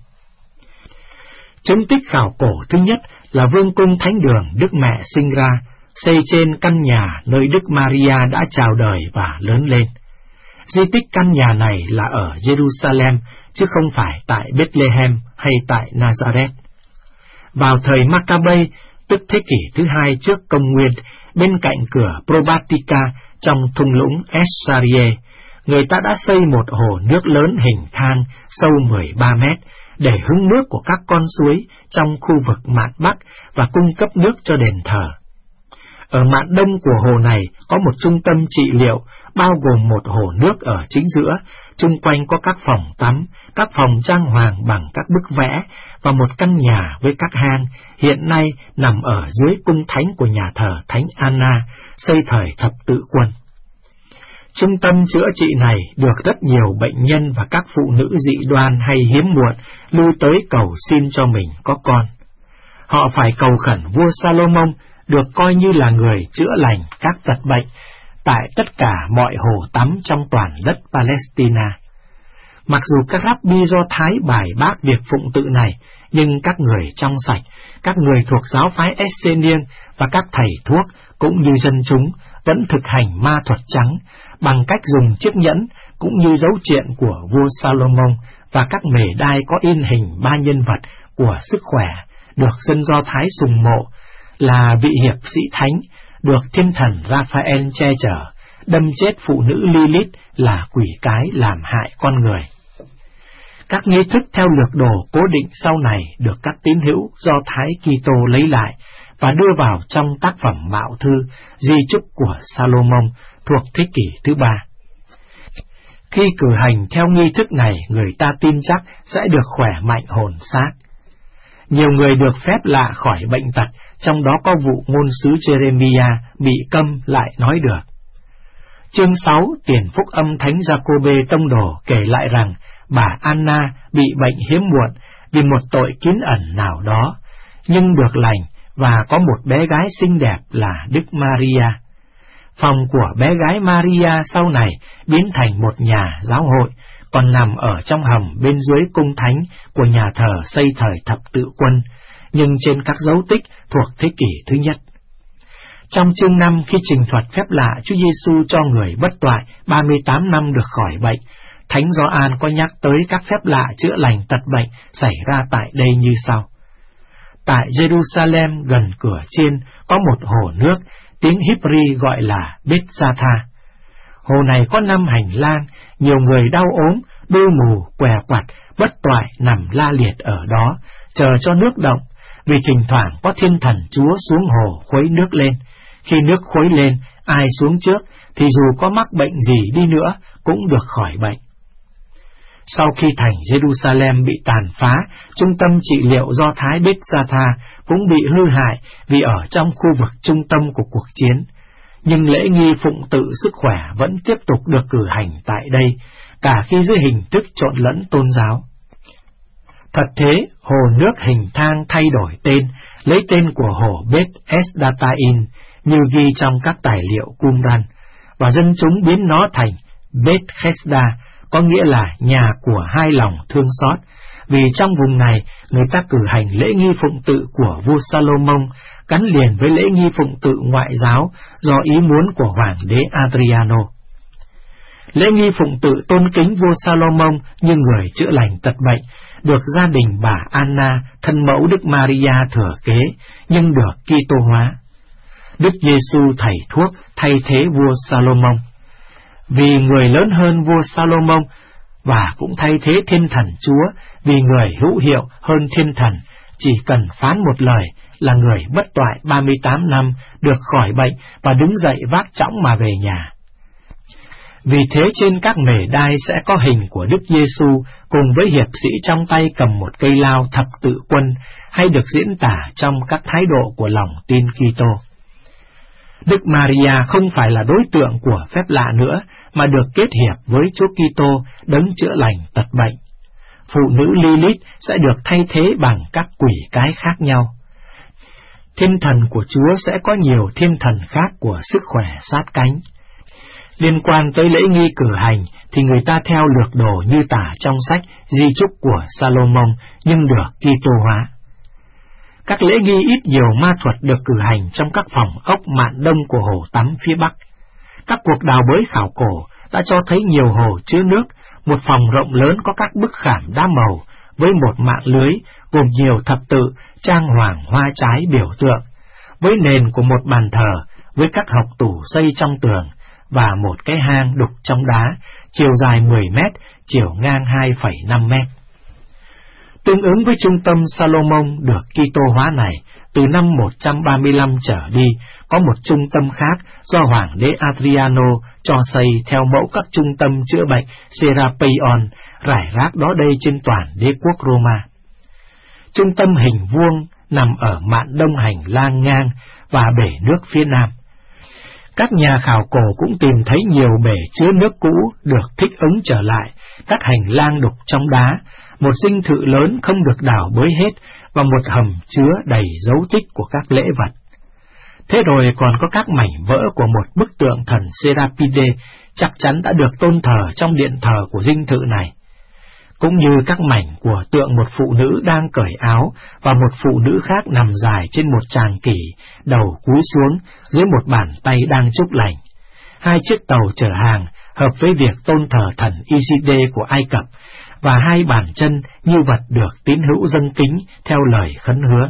Chứng tích khảo cổ thứ nhất là vương cung thánh đường Đức Mẹ sinh ra, xây trên căn nhà nơi Đức Maria đã chào đời và lớn lên. Di tích căn nhà này là ở Jerusalem, chứ không phải tại Bethlehem hay tại Nazareth. Vào thời Maccabe, tức thế kỷ thứ 2 trước công nguyên, bên cạnh cửa Probatica trong thung lũng Esarieh, người ta đã xây một hồ nước lớn hình thang sâu 13 mét để hứng nước của các con suối trong khu vực mạn Bắc và cung cấp nước cho đền thờ. Ở mạn Đông của hồ này có một trung tâm trị liệu, bao gồm một hồ nước ở chính giữa, chung quanh có các phòng tắm, các phòng trang hoàng bằng các bức vẽ và một căn nhà với các hang, hiện nay nằm ở dưới cung thánh của nhà thờ Thánh Anna, xây thời thập tự quân. Trung tâm chữa trị này được rất nhiều bệnh nhân và các phụ nữ dị đoan hay hiếm muộn lui tới cầu xin cho mình có con. Họ phải cầu khẩn vua Salomon, được coi như là người chữa lành các tật bệnh tại tất cả mọi hồ tắm trong toàn đất Palestina. Mặc dù các rabbi Do Thái bài bác việc phụng tự này, nhưng các người trong sạch, các người thuộc giáo phái Essenian và các thầy thuốc cũng như dân chúng vẫn thực hành ma thuật trắng bằng cách dùng chiếc nhẫn cũng như dấu triện của vua Salomon và các mề đai có in hình ba nhân vật của sức khỏe được dân Do Thái sùng mộ, là vị hiệp sĩ thánh, được thiên thần Raphael che chở, đâm chết phụ nữ Lilith là quỷ cái làm hại con người. Các nghi thức theo lược đồ cố định sau này được các tín hữu Do Thái Kitô lấy lại và đưa vào trong tác phẩm Mạo Thư, di chúc của Salomon thuộc thế kỷ thứ 3. Khi cử hành theo nghi thức này, người ta tin chắc sẽ được khỏe mạnh hồn xác. Nhiều người được phép lạ khỏi bệnh tật, trong đó có vụ ngôn sứ Jeremiah bị câm lại nói được. Chương 6, Tiền Phúc Âm Thánh Giacôbê Tông Đồ kể lại rằng bà Anna bị bệnh hiếm muộn vì một tội kín ẩn nào đó, nhưng được lành và có một bé gái xinh đẹp là Đức Maria. Phòng của bé gái Maria sau này biến thành một nhà giáo hội, còn nằm ở trong hầm bên dưới cung thánh của nhà thờ xây thời thập tự quân, nhưng trên các dấu tích thuộc thế kỷ thứ nhất. Trong chương 5, khi trình thuật phép lạ Chúa Giêsu cho người bất toại 38 năm được khỏi bệnh, Thánh Gioan có nhắc tới các phép lạ chữa lành tật bệnh xảy ra tại đây như sau. Tại Jerusalem gần cửa trên có một hồ nước, tiếng Hebrew gọi là Bethzatha. Hồ này có 5 hành lang, nhiều người đau ốm, đôi mù, què quặt, bất toại nằm la liệt ở đó, chờ cho nước động, vì thỉnh thoảng có thiên thần Chúa xuống hồ khuấy nước lên. Khi nước khuấy lên, ai xuống trước thì dù có mắc bệnh gì đi nữa cũng được khỏi bệnh. Sau khi thành Jerusalem bị tàn phá, trung tâm trị liệu Do Thái Bethzatha cũng bị hư hại vì ở trong khu vực trung tâm của cuộc chiến. Nhưng lễ nghi phụng tự sức khỏe vẫn tiếp tục được cử hành tại đây, cả khi dưới hình thức trộn lẫn tôn giáo. Thật thế, hồ nước hình thang thay đổi tên, lấy tên của hồ Beth Esdatain, như ghi trong các tài liệu Qumran, và dân chúng biến nó thành Beth Hesda, có nghĩa là nhà của hai lòng thương xót, vì trong vùng này người ta cử hành lễ nghi phụng tự của vua Salomon gắn liền với lễ nghi phụng tự ngoại giáo do ý muốn của hoàng đế Adriano. Lễ nghi phụng tự tôn kính vua Salomon như người chữa lành tật bệnh, được gia đình bà Anna, thân mẫu Đức Maria thừa kế, nhưng được Kitô hóa. Đức Giêsu thầy thuốc thay thế vua Salomon, vì người lớn hơn vua Salomon, và cũng thay thế thiên thần Chúa, vì người hữu hiệu hơn thiên thần, chỉ cần phán một lời là người bất toại 38 năm được khỏi bệnh và đứng dậy vác chõng mà về nhà. Vì thế trên các mề đai sẽ có hình của Đức Giêsu cùng với hiệp sĩ trong tay cầm một cây lao thập tự quân, hay được diễn tả trong các thái độ của lòng tin Kitô. Đức Maria không phải là đối tượng của phép lạ nữa, mà được kết hiệp với Chúa Kitô đấng chữa lành tật bệnh. phụ nữ Lilith sẽ được thay thế bằng các quỷ cái khác nhau. Thiên thần của Chúa sẽ có nhiều thiên thần khác của sức khỏe sát cánh. Liên quan tới lễ nghi cử hành thì người ta theo lược đồ như tả trong sách Di Chúc của Salomon nhưng được Kitô hóa. Các lễ nghi ít nhiều ma thuật được cử hành trong các phòng ốc mạn đông của hồ tắm phía Bắc. Các cuộc đào bới khảo cổ đã cho thấy nhiều hồ chứa nước, một phòng rộng lớn có các bức khảm đá màu với một mạng lưới gồm nhiều thập tự, trang hoàng hoa trái biểu tượng, với nền của một bàn thờ, với các hộc tủ xây trong tường, và một cái hang đục trong đá, chiều dài 10 mét, chiều ngang 2,5 mét. Tương ứng với trung tâm Salomon được Kitô hóa này, từ năm 135 trở đi, có một trung tâm khác do Hoàng đế Adriano cho xây theo mẫu các trung tâm chữa bệnh Serapeion rải rác đó đây trên toàn đế quốc Roma. Trung tâm hình vuông nằm ở mạn đông hành lang ngang và bể nước phía nam. Các nhà khảo cổ cũng tìm thấy nhiều bể chứa nước cũ được thích ứng trở lại, các hành lang đục trong đá, một dinh thự lớn không được đào bới hết và một hầm chứa đầy dấu tích của các lễ vật. Thế rồi còn có các mảnh vỡ của một bức tượng thần Serapide chắc chắn đã được tôn thờ trong điện thờ của dinh thự này, cũng như các mảnh của tượng một phụ nữ đang cởi áo và một phụ nữ khác nằm dài trên một tràng kỷ, đầu cúi xuống dưới một bàn tay đang chúc lành. Hai chiếc tàu chở hàng hợp với việc tôn thờ thần Isis của Ai Cập và hai bàn chân như vật được tín hữu dâng kính theo lời khấn hứa.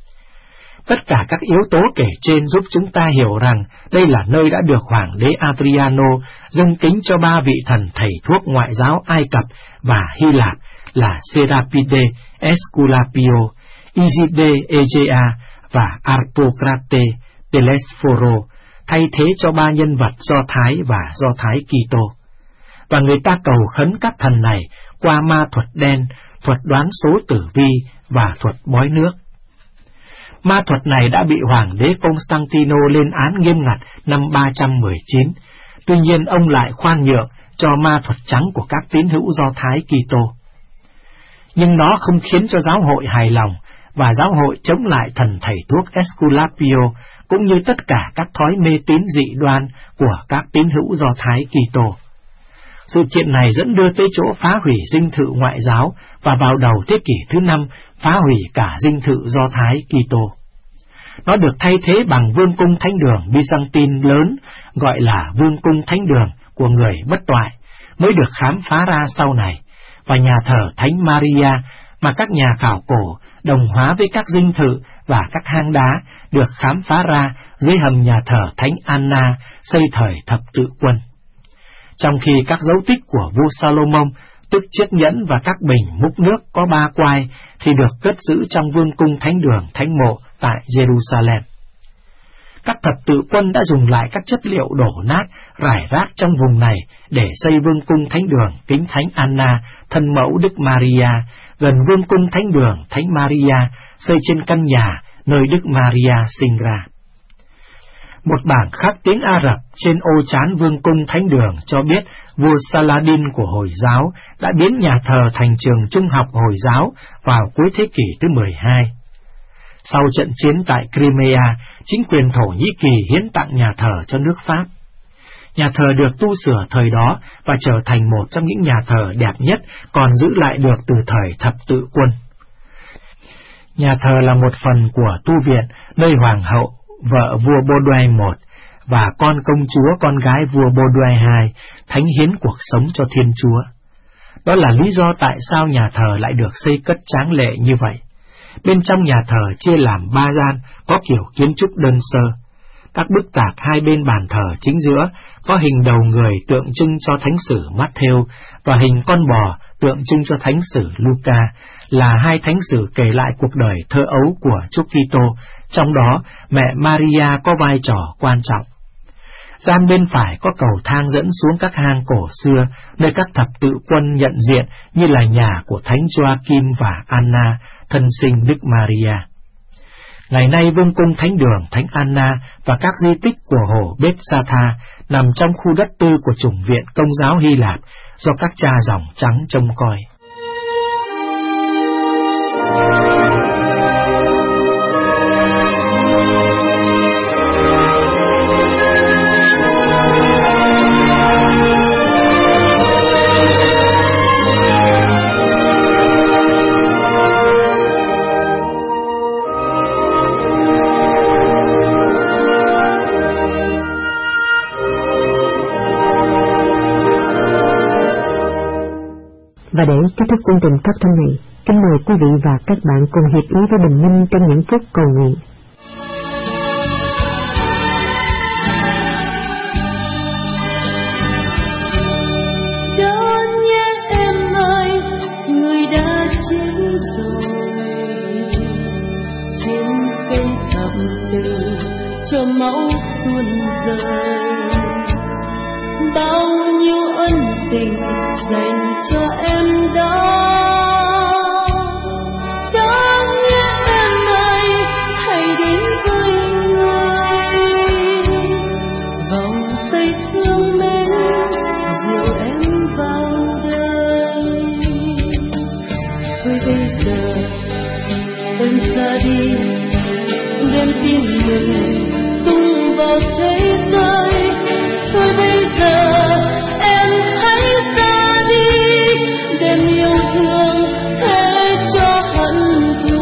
Tất cả các yếu tố kể trên giúp chúng ta hiểu rằng đây là nơi đã được Hoàng đế Adriano dâng kính cho ba vị thần thầy thuốc ngoại giáo Ai Cập và Hy Lạp là Serapide, Esculapio, Isidore Egea và Harpocrate Telesforo, thay thế cho ba nhân vật Do Thái và Do Thái Kitô. Và người ta cầu khấn các thần này qua ma thuật đen, thuật đoán số tử vi và thuật bói nước. Ma thuật này đã bị Hoàng đế Constantino lên án nghiêm ngặt năm 319, tuy nhiên ông lại khoan nhượng cho ma thuật trắng của các tín hữu Do Thái Kitô. Nhưng nó không khiến cho giáo hội hài lòng, và giáo hội chống lại thần thầy thuốc Esculapio, cũng như tất cả các thói mê tín dị đoan của các tín hữu Do Thái Kitô. Sự kiện này dẫn đưa tới chỗ phá hủy dinh thự ngoại giáo và vào đầu thế kỷ thứ 5 phá hủy cả dinh thự Do Thái Kitô. Nó được thay thế bằng vương cung thánh đường Byzantine lớn, gọi là vương cung thánh đường của người bất toại, mới được khám phá ra sau này, và nhà thờ Thánh Maria mà các nhà khảo cổ đồng hóa với các dinh thự và các hang đá được khám phá ra dưới hầm nhà thờ Thánh Anna xây thời thập tự quân. Trong khi các dấu tích của vua Salomon, tức chiếc nhẫn và các bình múc nước có 3 quai, thì được cất giữ trong vương cung thánh đường thánh mộ tại Jerusalem. Các thập tự quân đã dùng lại các chất liệu đổ nát rải rác trong vùng này để xây vương cung thánh đường kính Thánh Anna, thân mẫu Đức Maria, gần vương cung thánh đường Thánh Maria, xây trên căn nhà nơi Đức Maria sinh ra. Một bảng khắc tiếng Ả Rập trên ô trán vương cung thánh đường cho biết vua Saladin của Hồi giáo đã biến nhà thờ thành trường trung học Hồi giáo vào cuối thế kỷ thứ 12. Sau trận chiến tại Crimea, chính quyền Thổ Nhĩ Kỳ hiến tặng nhà thờ cho nước Pháp. Nhà thờ được tu sửa thời đó và trở thành một trong những nhà thờ đẹp nhất còn giữ lại được từ thời thập tự quân. Nhà thờ là một phần của tu viện nơi hoàng hậu, vợ vua Baudouin I và con công chúa con gái vua Baudouin II thánh hiến cuộc sống cho Thiên Chúa. Đó là lý do tại sao nhà thờ lại được xây cất tráng lệ như vậy. Bên trong nhà thờ chia làm 3 gian, có kiểu kiến trúc đơn sơ. Các bức tạc hai bên bàn thờ chính giữa có hình đầu người tượng trưng cho thánh sử Matthew và hình con bò tượng trưng cho thánh sử Luca, là hai thánh sử kể lại cuộc đời thơ ấu của Chúa Kitô, trong đó mẹ Maria có vai trò quan trọng. Gian bên phải có cầu thang dẫn xuống các hang cổ xưa, nơi các thập tự quân nhận diện như là nhà của Thánh Joachim và Anna, thân sinh Đức Maria. Ngày nay vương cung thánh đường Thánh Anna và các di tích của hồ Bethsatha nằm trong khu đất tư của chủng viện Công giáo Hy Lạp do các cha dòng trắng trông coi.
Và để kết thúc chương trình phát thanh này, kính mời quý vị và các bạn cùng hiệp ý với Bình Minh trong những phút cầu nguyện.
Cho máu tuôn rơi, bao nhiêu ân tình dành cho em đó. Đáng nhớ em ơi, hãy đến với người, vòng tay thương mến dìu em vào đời. Thôi bây giờ em ra đi, đem tin mừng tung vào thế giới. Thôi bây giờ em hãy ra đi, đem yêu thương thế cho hận thù.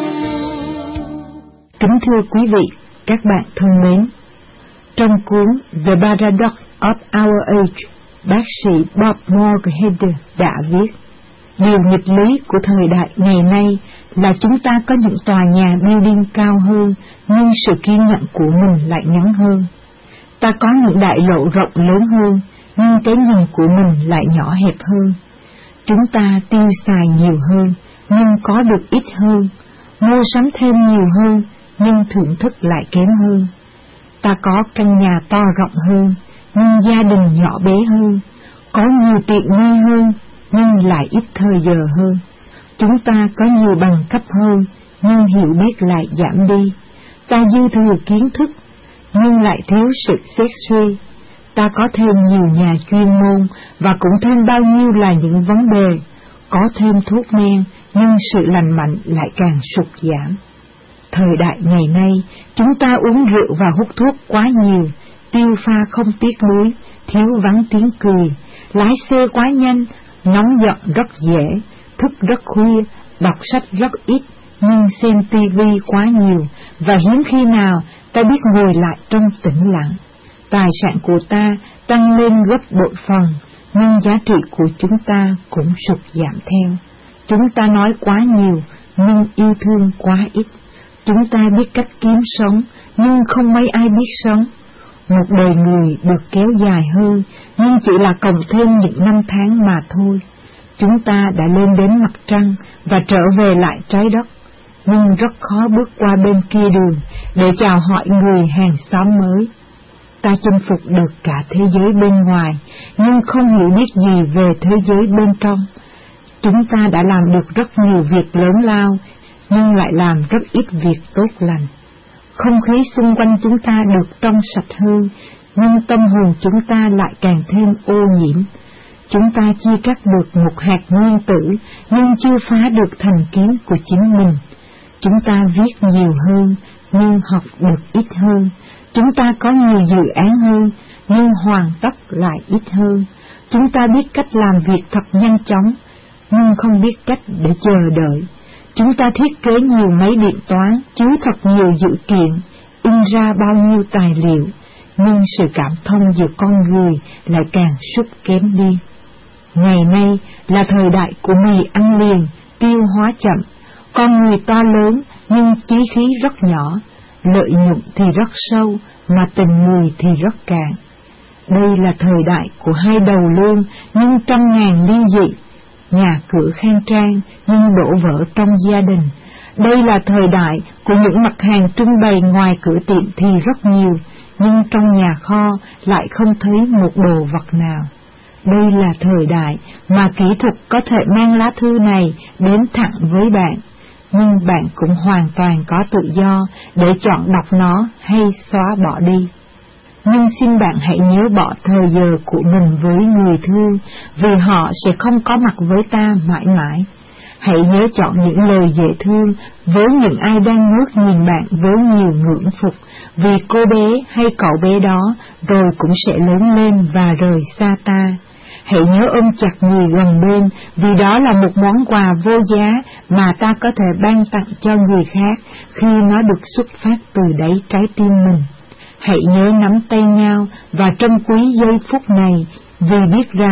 Kính thưa quý vị, các bạn thân mến, trong cuốn The Paradox of Our Age, bác sĩ Bob Moorhead đã viết: điều nghịch lý của thời đại ngày nay là chúng ta có những tòa nhà building cao hơn, nhưng sự kiên nhẫn của mình lại ngắn hơn. Ta có những đại lộ rộng lớn hơn, nhưng cái nhìn của mình lại nhỏ hẹp hơn. Chúng ta tiêu xài nhiều hơn, nhưng có được ít hơn, mua sắm thêm nhiều hơn, nhưng thưởng thức lại kém hơn. Ta có căn nhà to rộng hơn, nhưng gia đình nhỏ bé hơn, có nhiều tiện nghi hơn, nhưng lại ít thời giờ hơn. Chúng ta có nhiều bằng cấp hơn, nhưng hiểu biết lại giảm đi. Ta dư thừa kiến thức, nhưng lại thiếu sự xét suy. Ta có thêm nhiều nhà chuyên môn, và cũng thêm bao nhiêu là những vấn đề. Có thêm thuốc men, nhưng sự lành mạnh lại càng sụt giảm. Thời đại ngày nay, chúng ta uống rượu và hút thuốc quá nhiều, tiêu pha không tiếc nuối, thiếu vắng tiếng cười, lái xe quá nhanh, nóng giận rất dễ, thức rất khuya, đọc sách rất ít, nhưng xem tivi quá nhiều, và hiếm khi nào ta biết ngồi lại trong tĩnh lặng. Tài sản của ta tăng lên gấp bội phần, nhưng giá trị của chúng ta cũng sụt giảm theo. Chúng ta nói quá nhiều, nhưng yêu thương quá ít. Chúng ta biết cách kiếm sống, nhưng không mấy ai biết sống. Một đời người được kéo dài hơn, nhưng chỉ là cộng thêm những năm tháng mà thôi. Chúng ta đã lên đến mặt trăng và trở về lại trái đất, nhưng rất khó bước qua bên kia đường để chào hỏi người hàng xóm mới. Ta chinh phục được cả thế giới bên ngoài, nhưng không hiểu biết gì về thế giới bên trong. Chúng ta đã làm được rất nhiều việc lớn lao, nhưng lại làm rất ít việc tốt lành. Không khí xung quanh chúng ta được trong sạch hơn, nhưng tâm hồn chúng ta lại càng thêm ô nhiễm. Chúng ta chia cắt được một hạt nguyên tử, nhưng chưa phá được thành kiến của chính mình. Chúng ta viết nhiều hơn, nhưng học được ít hơn. Chúng ta có nhiều dự án hơn, nhưng hoàn tất lại ít hơn. Chúng ta biết cách làm việc thật nhanh chóng, nhưng không biết cách để chờ đợi. Chúng ta thiết kế nhiều máy điện toán, chứa thật nhiều dữ kiện, in ra bao nhiêu tài liệu, nhưng sự cảm thông giữa con người lại càng sút kém đi. Ngày nay là thời đại của mì ăn liền, tiêu hóa chậm, con người to lớn nhưng chí khí rất nhỏ, lợi nhuận thì rất sâu, mà tình người thì rất cạn. Đây là thời đại của hai đầu lương nhưng trăm ngàn ly dị, nhà cửa khang trang nhưng đổ vỡ trong gia đình. Đây là thời đại của những mặt hàng trưng bày ngoài cửa tiệm thì rất nhiều, nhưng trong nhà kho lại không thấy một đồ vật nào. Đây là thời đại mà kỹ thuật có thể mang lá thư này đến thẳng với bạn, nhưng bạn cũng hoàn toàn có tự do để chọn đọc nó hay xóa bỏ đi. Nhưng xin bạn hãy nhớ bỏ thời giờ của mình với người thương, vì họ sẽ không có mặt với ta mãi mãi. Hãy nhớ chọn những lời dễ thương với những ai đang ngước nhìn bạn với nhiều ngưỡng phục, vì cô bé hay cậu bé đó rồi cũng sẽ lớn lên và rời xa ta. Hãy nhớ ôm chặt người gần bên, vì đó là một món quà vô giá mà ta có thể ban tặng cho người khác khi nó được xuất phát từ đáy trái tim mình. Hãy nhớ nắm tay nhau và trân quý giây phút này, vì biết rằng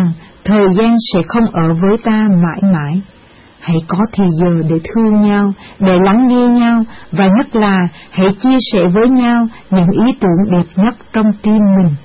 thời gian sẽ không ở với ta mãi mãi. Hãy có thì giờ để thương nhau, để lắng nghe nhau, và nhất là hãy chia sẻ với nhau những ý tưởng đẹp nhất trong tim mình.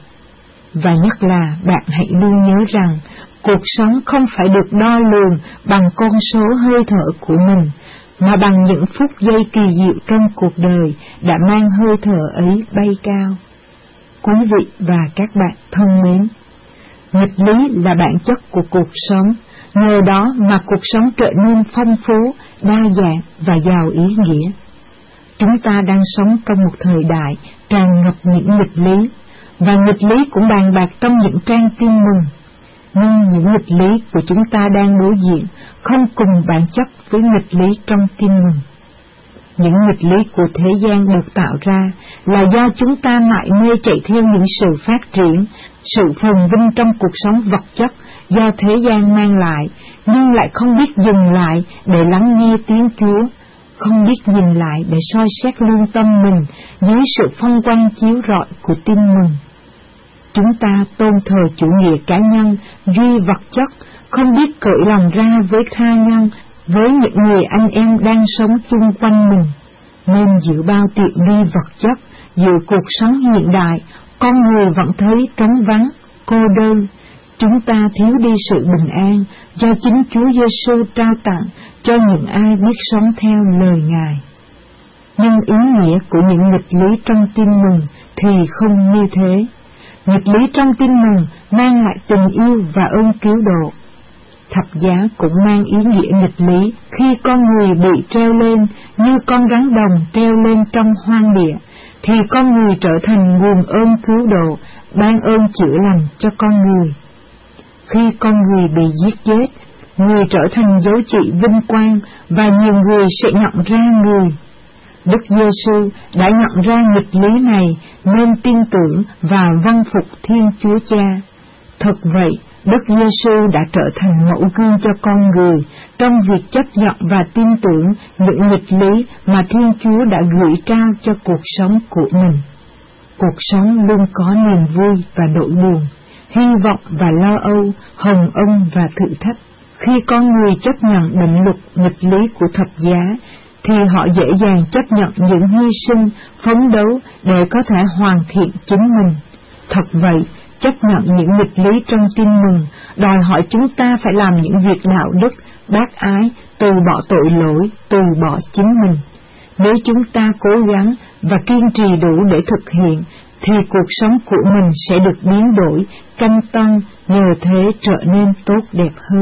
Và nhất là bạn hãy luôn nhớ rằng, cuộc sống không phải được đo lường bằng con số hơi thở của mình, mà bằng những phút giây kỳ diệu trong cuộc đời đã mang hơi thở ấy bay cao. Quý vị và các bạn thân mến, nghịch lý là bản chất của cuộc sống, nhờ đó mà cuộc sống trở nên phong phú, đa dạng và giàu ý nghĩa. Chúng ta đang sống trong một thời đại tràn ngập những nghịch lý, và nghịch lý cũng bàn bạc trong những trang tin mừng. Nhưng những nghịch lý của chúng ta đang đối diện không cùng bản chất với nghịch lý trong tin mừng. Những nghịch lý của thế gian được tạo ra là do chúng ta mải mê chạy theo những sự phát triển, sự phồn vinh trong cuộc sống vật chất do thế gian mang lại, nhưng lại không biết dừng lại để lắng nghe tiếng Chúa, không biết nhìn lại để soi xét lương tâm mình dưới sự phong quang chiếu rọi của tin mừng. Chúng ta tôn thờ chủ nghĩa cá nhân, duy vật chất, không biết cởi lòng ra với tha nhân, với những người anh em đang sống chung quanh mình. Nên giữa bao tiện nghi vật chất, giữa cuộc sống hiện đại, con người vẫn thấy trống vắng, cô đơn. Chúng ta thiếu đi sự bình an do chính Chúa Giêsu trao tặng cho những ai biết sống theo lời Ngài. Nhưng ý nghĩa của những nghịch lý trong tin mừng thì không như thế. Nghịch lý trong tin mừng mang lại tình yêu và ơn cứu độ. Thập giá cũng mang ý nghĩa nghịch lý khi con người bị treo lên như con rắn đồng treo lên trong hoang địa, thì con người trở thành nguồn ơn cứu độ, ban ơn chữa lành cho con người. Khi con người bị giết chết, người trở thành dấu chỉ vinh quang và nhiều người sẽ nhận ra người. Đức Giêsu đã nhận ra nghịch lý này nên tin tưởng và vâng phục Thiên Chúa Cha. Thật vậy, Đức Giêsu đã trở thành mẫu gương cho con người trong việc chấp nhận và tin tưởng những nghịch lý mà Thiên Chúa đã gửi trao cho cuộc sống của mình. Cuộc sống luôn có niềm vui và nỗi buồn, hy vọng và lo âu, hồng ân và thử thách. Khi con người chấp nhận định luật nghịch lý của thập giá, thì họ dễ dàng chấp nhận những hy sinh, phấn đấu để có thể hoàn thiện chính mình. Thật vậy, chấp nhận những nghịch lý trong tin mừng đòi hỏi chúng ta phải làm những việc đạo đức, bác ái, từ bỏ tội lỗi, từ bỏ chính mình. Nếu chúng ta cố gắng và kiên trì đủ để thực hiện, thì cuộc sống của mình sẽ được biến đổi, canh tăng, nhờ thế trở nên tốt đẹp hơn.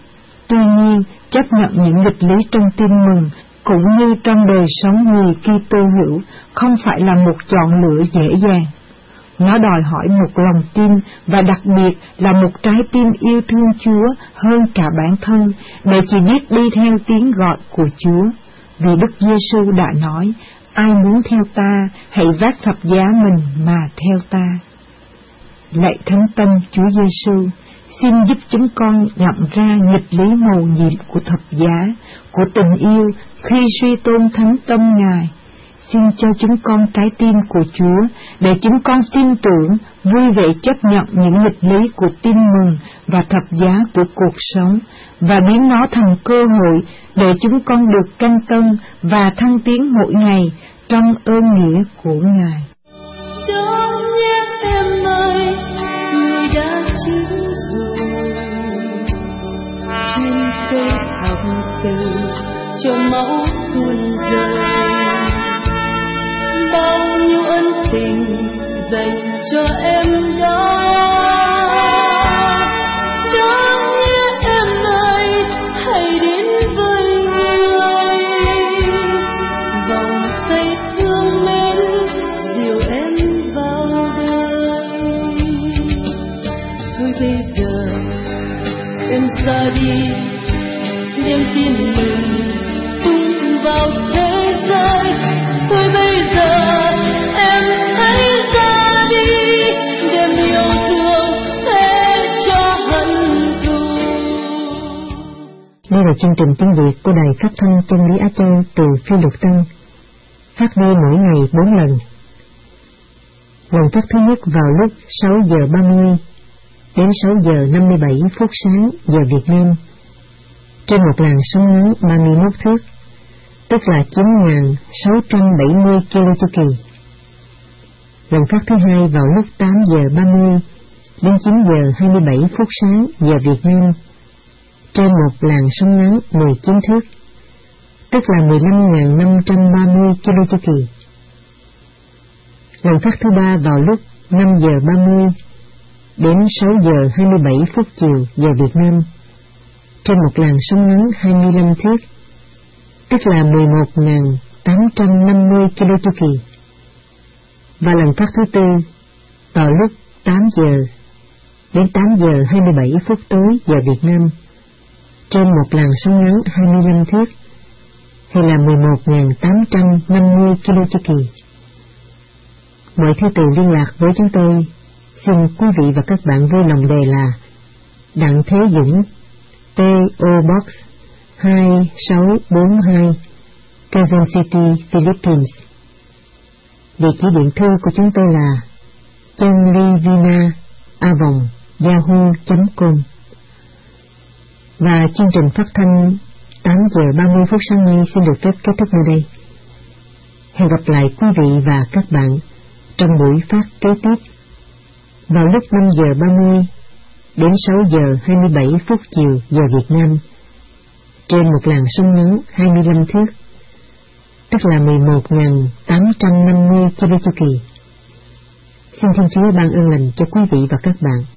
Tuy nhiên, chấp nhận những nghịch lý trong tin mừng cũng như trong đời sống người Kitô hữu không phải là một chọn lựa dễ dàng. Nó đòi hỏi một lòng tin và đặc biệt là một trái tim yêu thương Chúa hơn cả bản thân, để chỉ biết đi theo tiếng gọi của Chúa. Vì Đức Giêsu đã nói, ai muốn theo ta, hãy vác thập giá mình mà theo ta. Lạy Thánh Tâm Chúa Giêsu, xin giúp chúng con nhận ra nghịch lý mầu nhiệm của thập giá, của tình yêu khi suy tôn Thánh Tâm Ngài. Xin cho chúng con trái tim của Chúa, để chúng con tin tưởng, vui vẻ chấp nhận những nghịch lý của tin mừng và thập giá của cuộc sống, và biến nó thành cơ hội để chúng con được canh tân và thăng tiến mỗi ngày trong ơn nghĩa của Ngài.
Đó nhé em ơi, người đã chín rồi, trên cây học từ cho máu tuôn rơi. Bao nhiêu ân tình dành cho em đó. Đó nhé em ơi, hãy đến với người, vòng tay thương mến dìu em vào đời. Thôi bây giờ em ra đi, đem tin mừng tung vào thế giới. Thôi bây giờ em hãy ra đi, đem yêu thương thế cho hận thù.
Đây là chương trình tiếng Việt của Đài Phát thanh Chân lý Á Châu từ Phi Luật Tân, phát đi mỗi ngày 4 lần. Lần phát thứ nhất vào lúc 6 giờ 30, đến 6 giờ 57 phút sáng giờ Việt Nam, trên một làn sóng ngắn 31 thước, tức là 9.670 km chu kỳ. Lần phát thứ hai vào lúc 8 giờ 30 đến 9 giờ 27 phút sáng giờ Việt Nam, trên một làn sóng ngắn 19 thước, tức là 15.530 km chu kỳ. Lần phát thứ ba vào lúc 5 giờ 30 đến 6 giờ 27 phút chiều giờ Việt Nam, trên một làn sóng ngắn 25 thước, tức là 11.850 km chu kỳ. Và lần phát thứ tư vào lúc 8 giờ đến 8 giờ 27 phút tối giờ Việt Nam, trên một làn sóng ngắn 25 thước, hay là 11.850 km chu kỳ. Mọi thư từ liên lạc với chúng tôi, xin quý vị và các bạn vui lòng đề là Đặng Thế Dũng, P.O. Box 2642, Quezon City, Philippines. Địa chỉ điện thư của chúng tôi là chanlivina@yahoo.com. Và chương trình phát thanh 8 giờ 30 phút sáng nay xin được phép kết thúc nơi đây. Hẹn gặp lại quý vị và các bạn trong buổi phát kế tiếp vào lúc 5 giờ 30 đến 6 giờ 27 phút chiều giờ Việt Nam, trên một làn sóng ngắn 25 thước, tức là 11.850 km chu kỳ. Xin Thiên Chúa ban ơn lành cho quý vị và các bạn.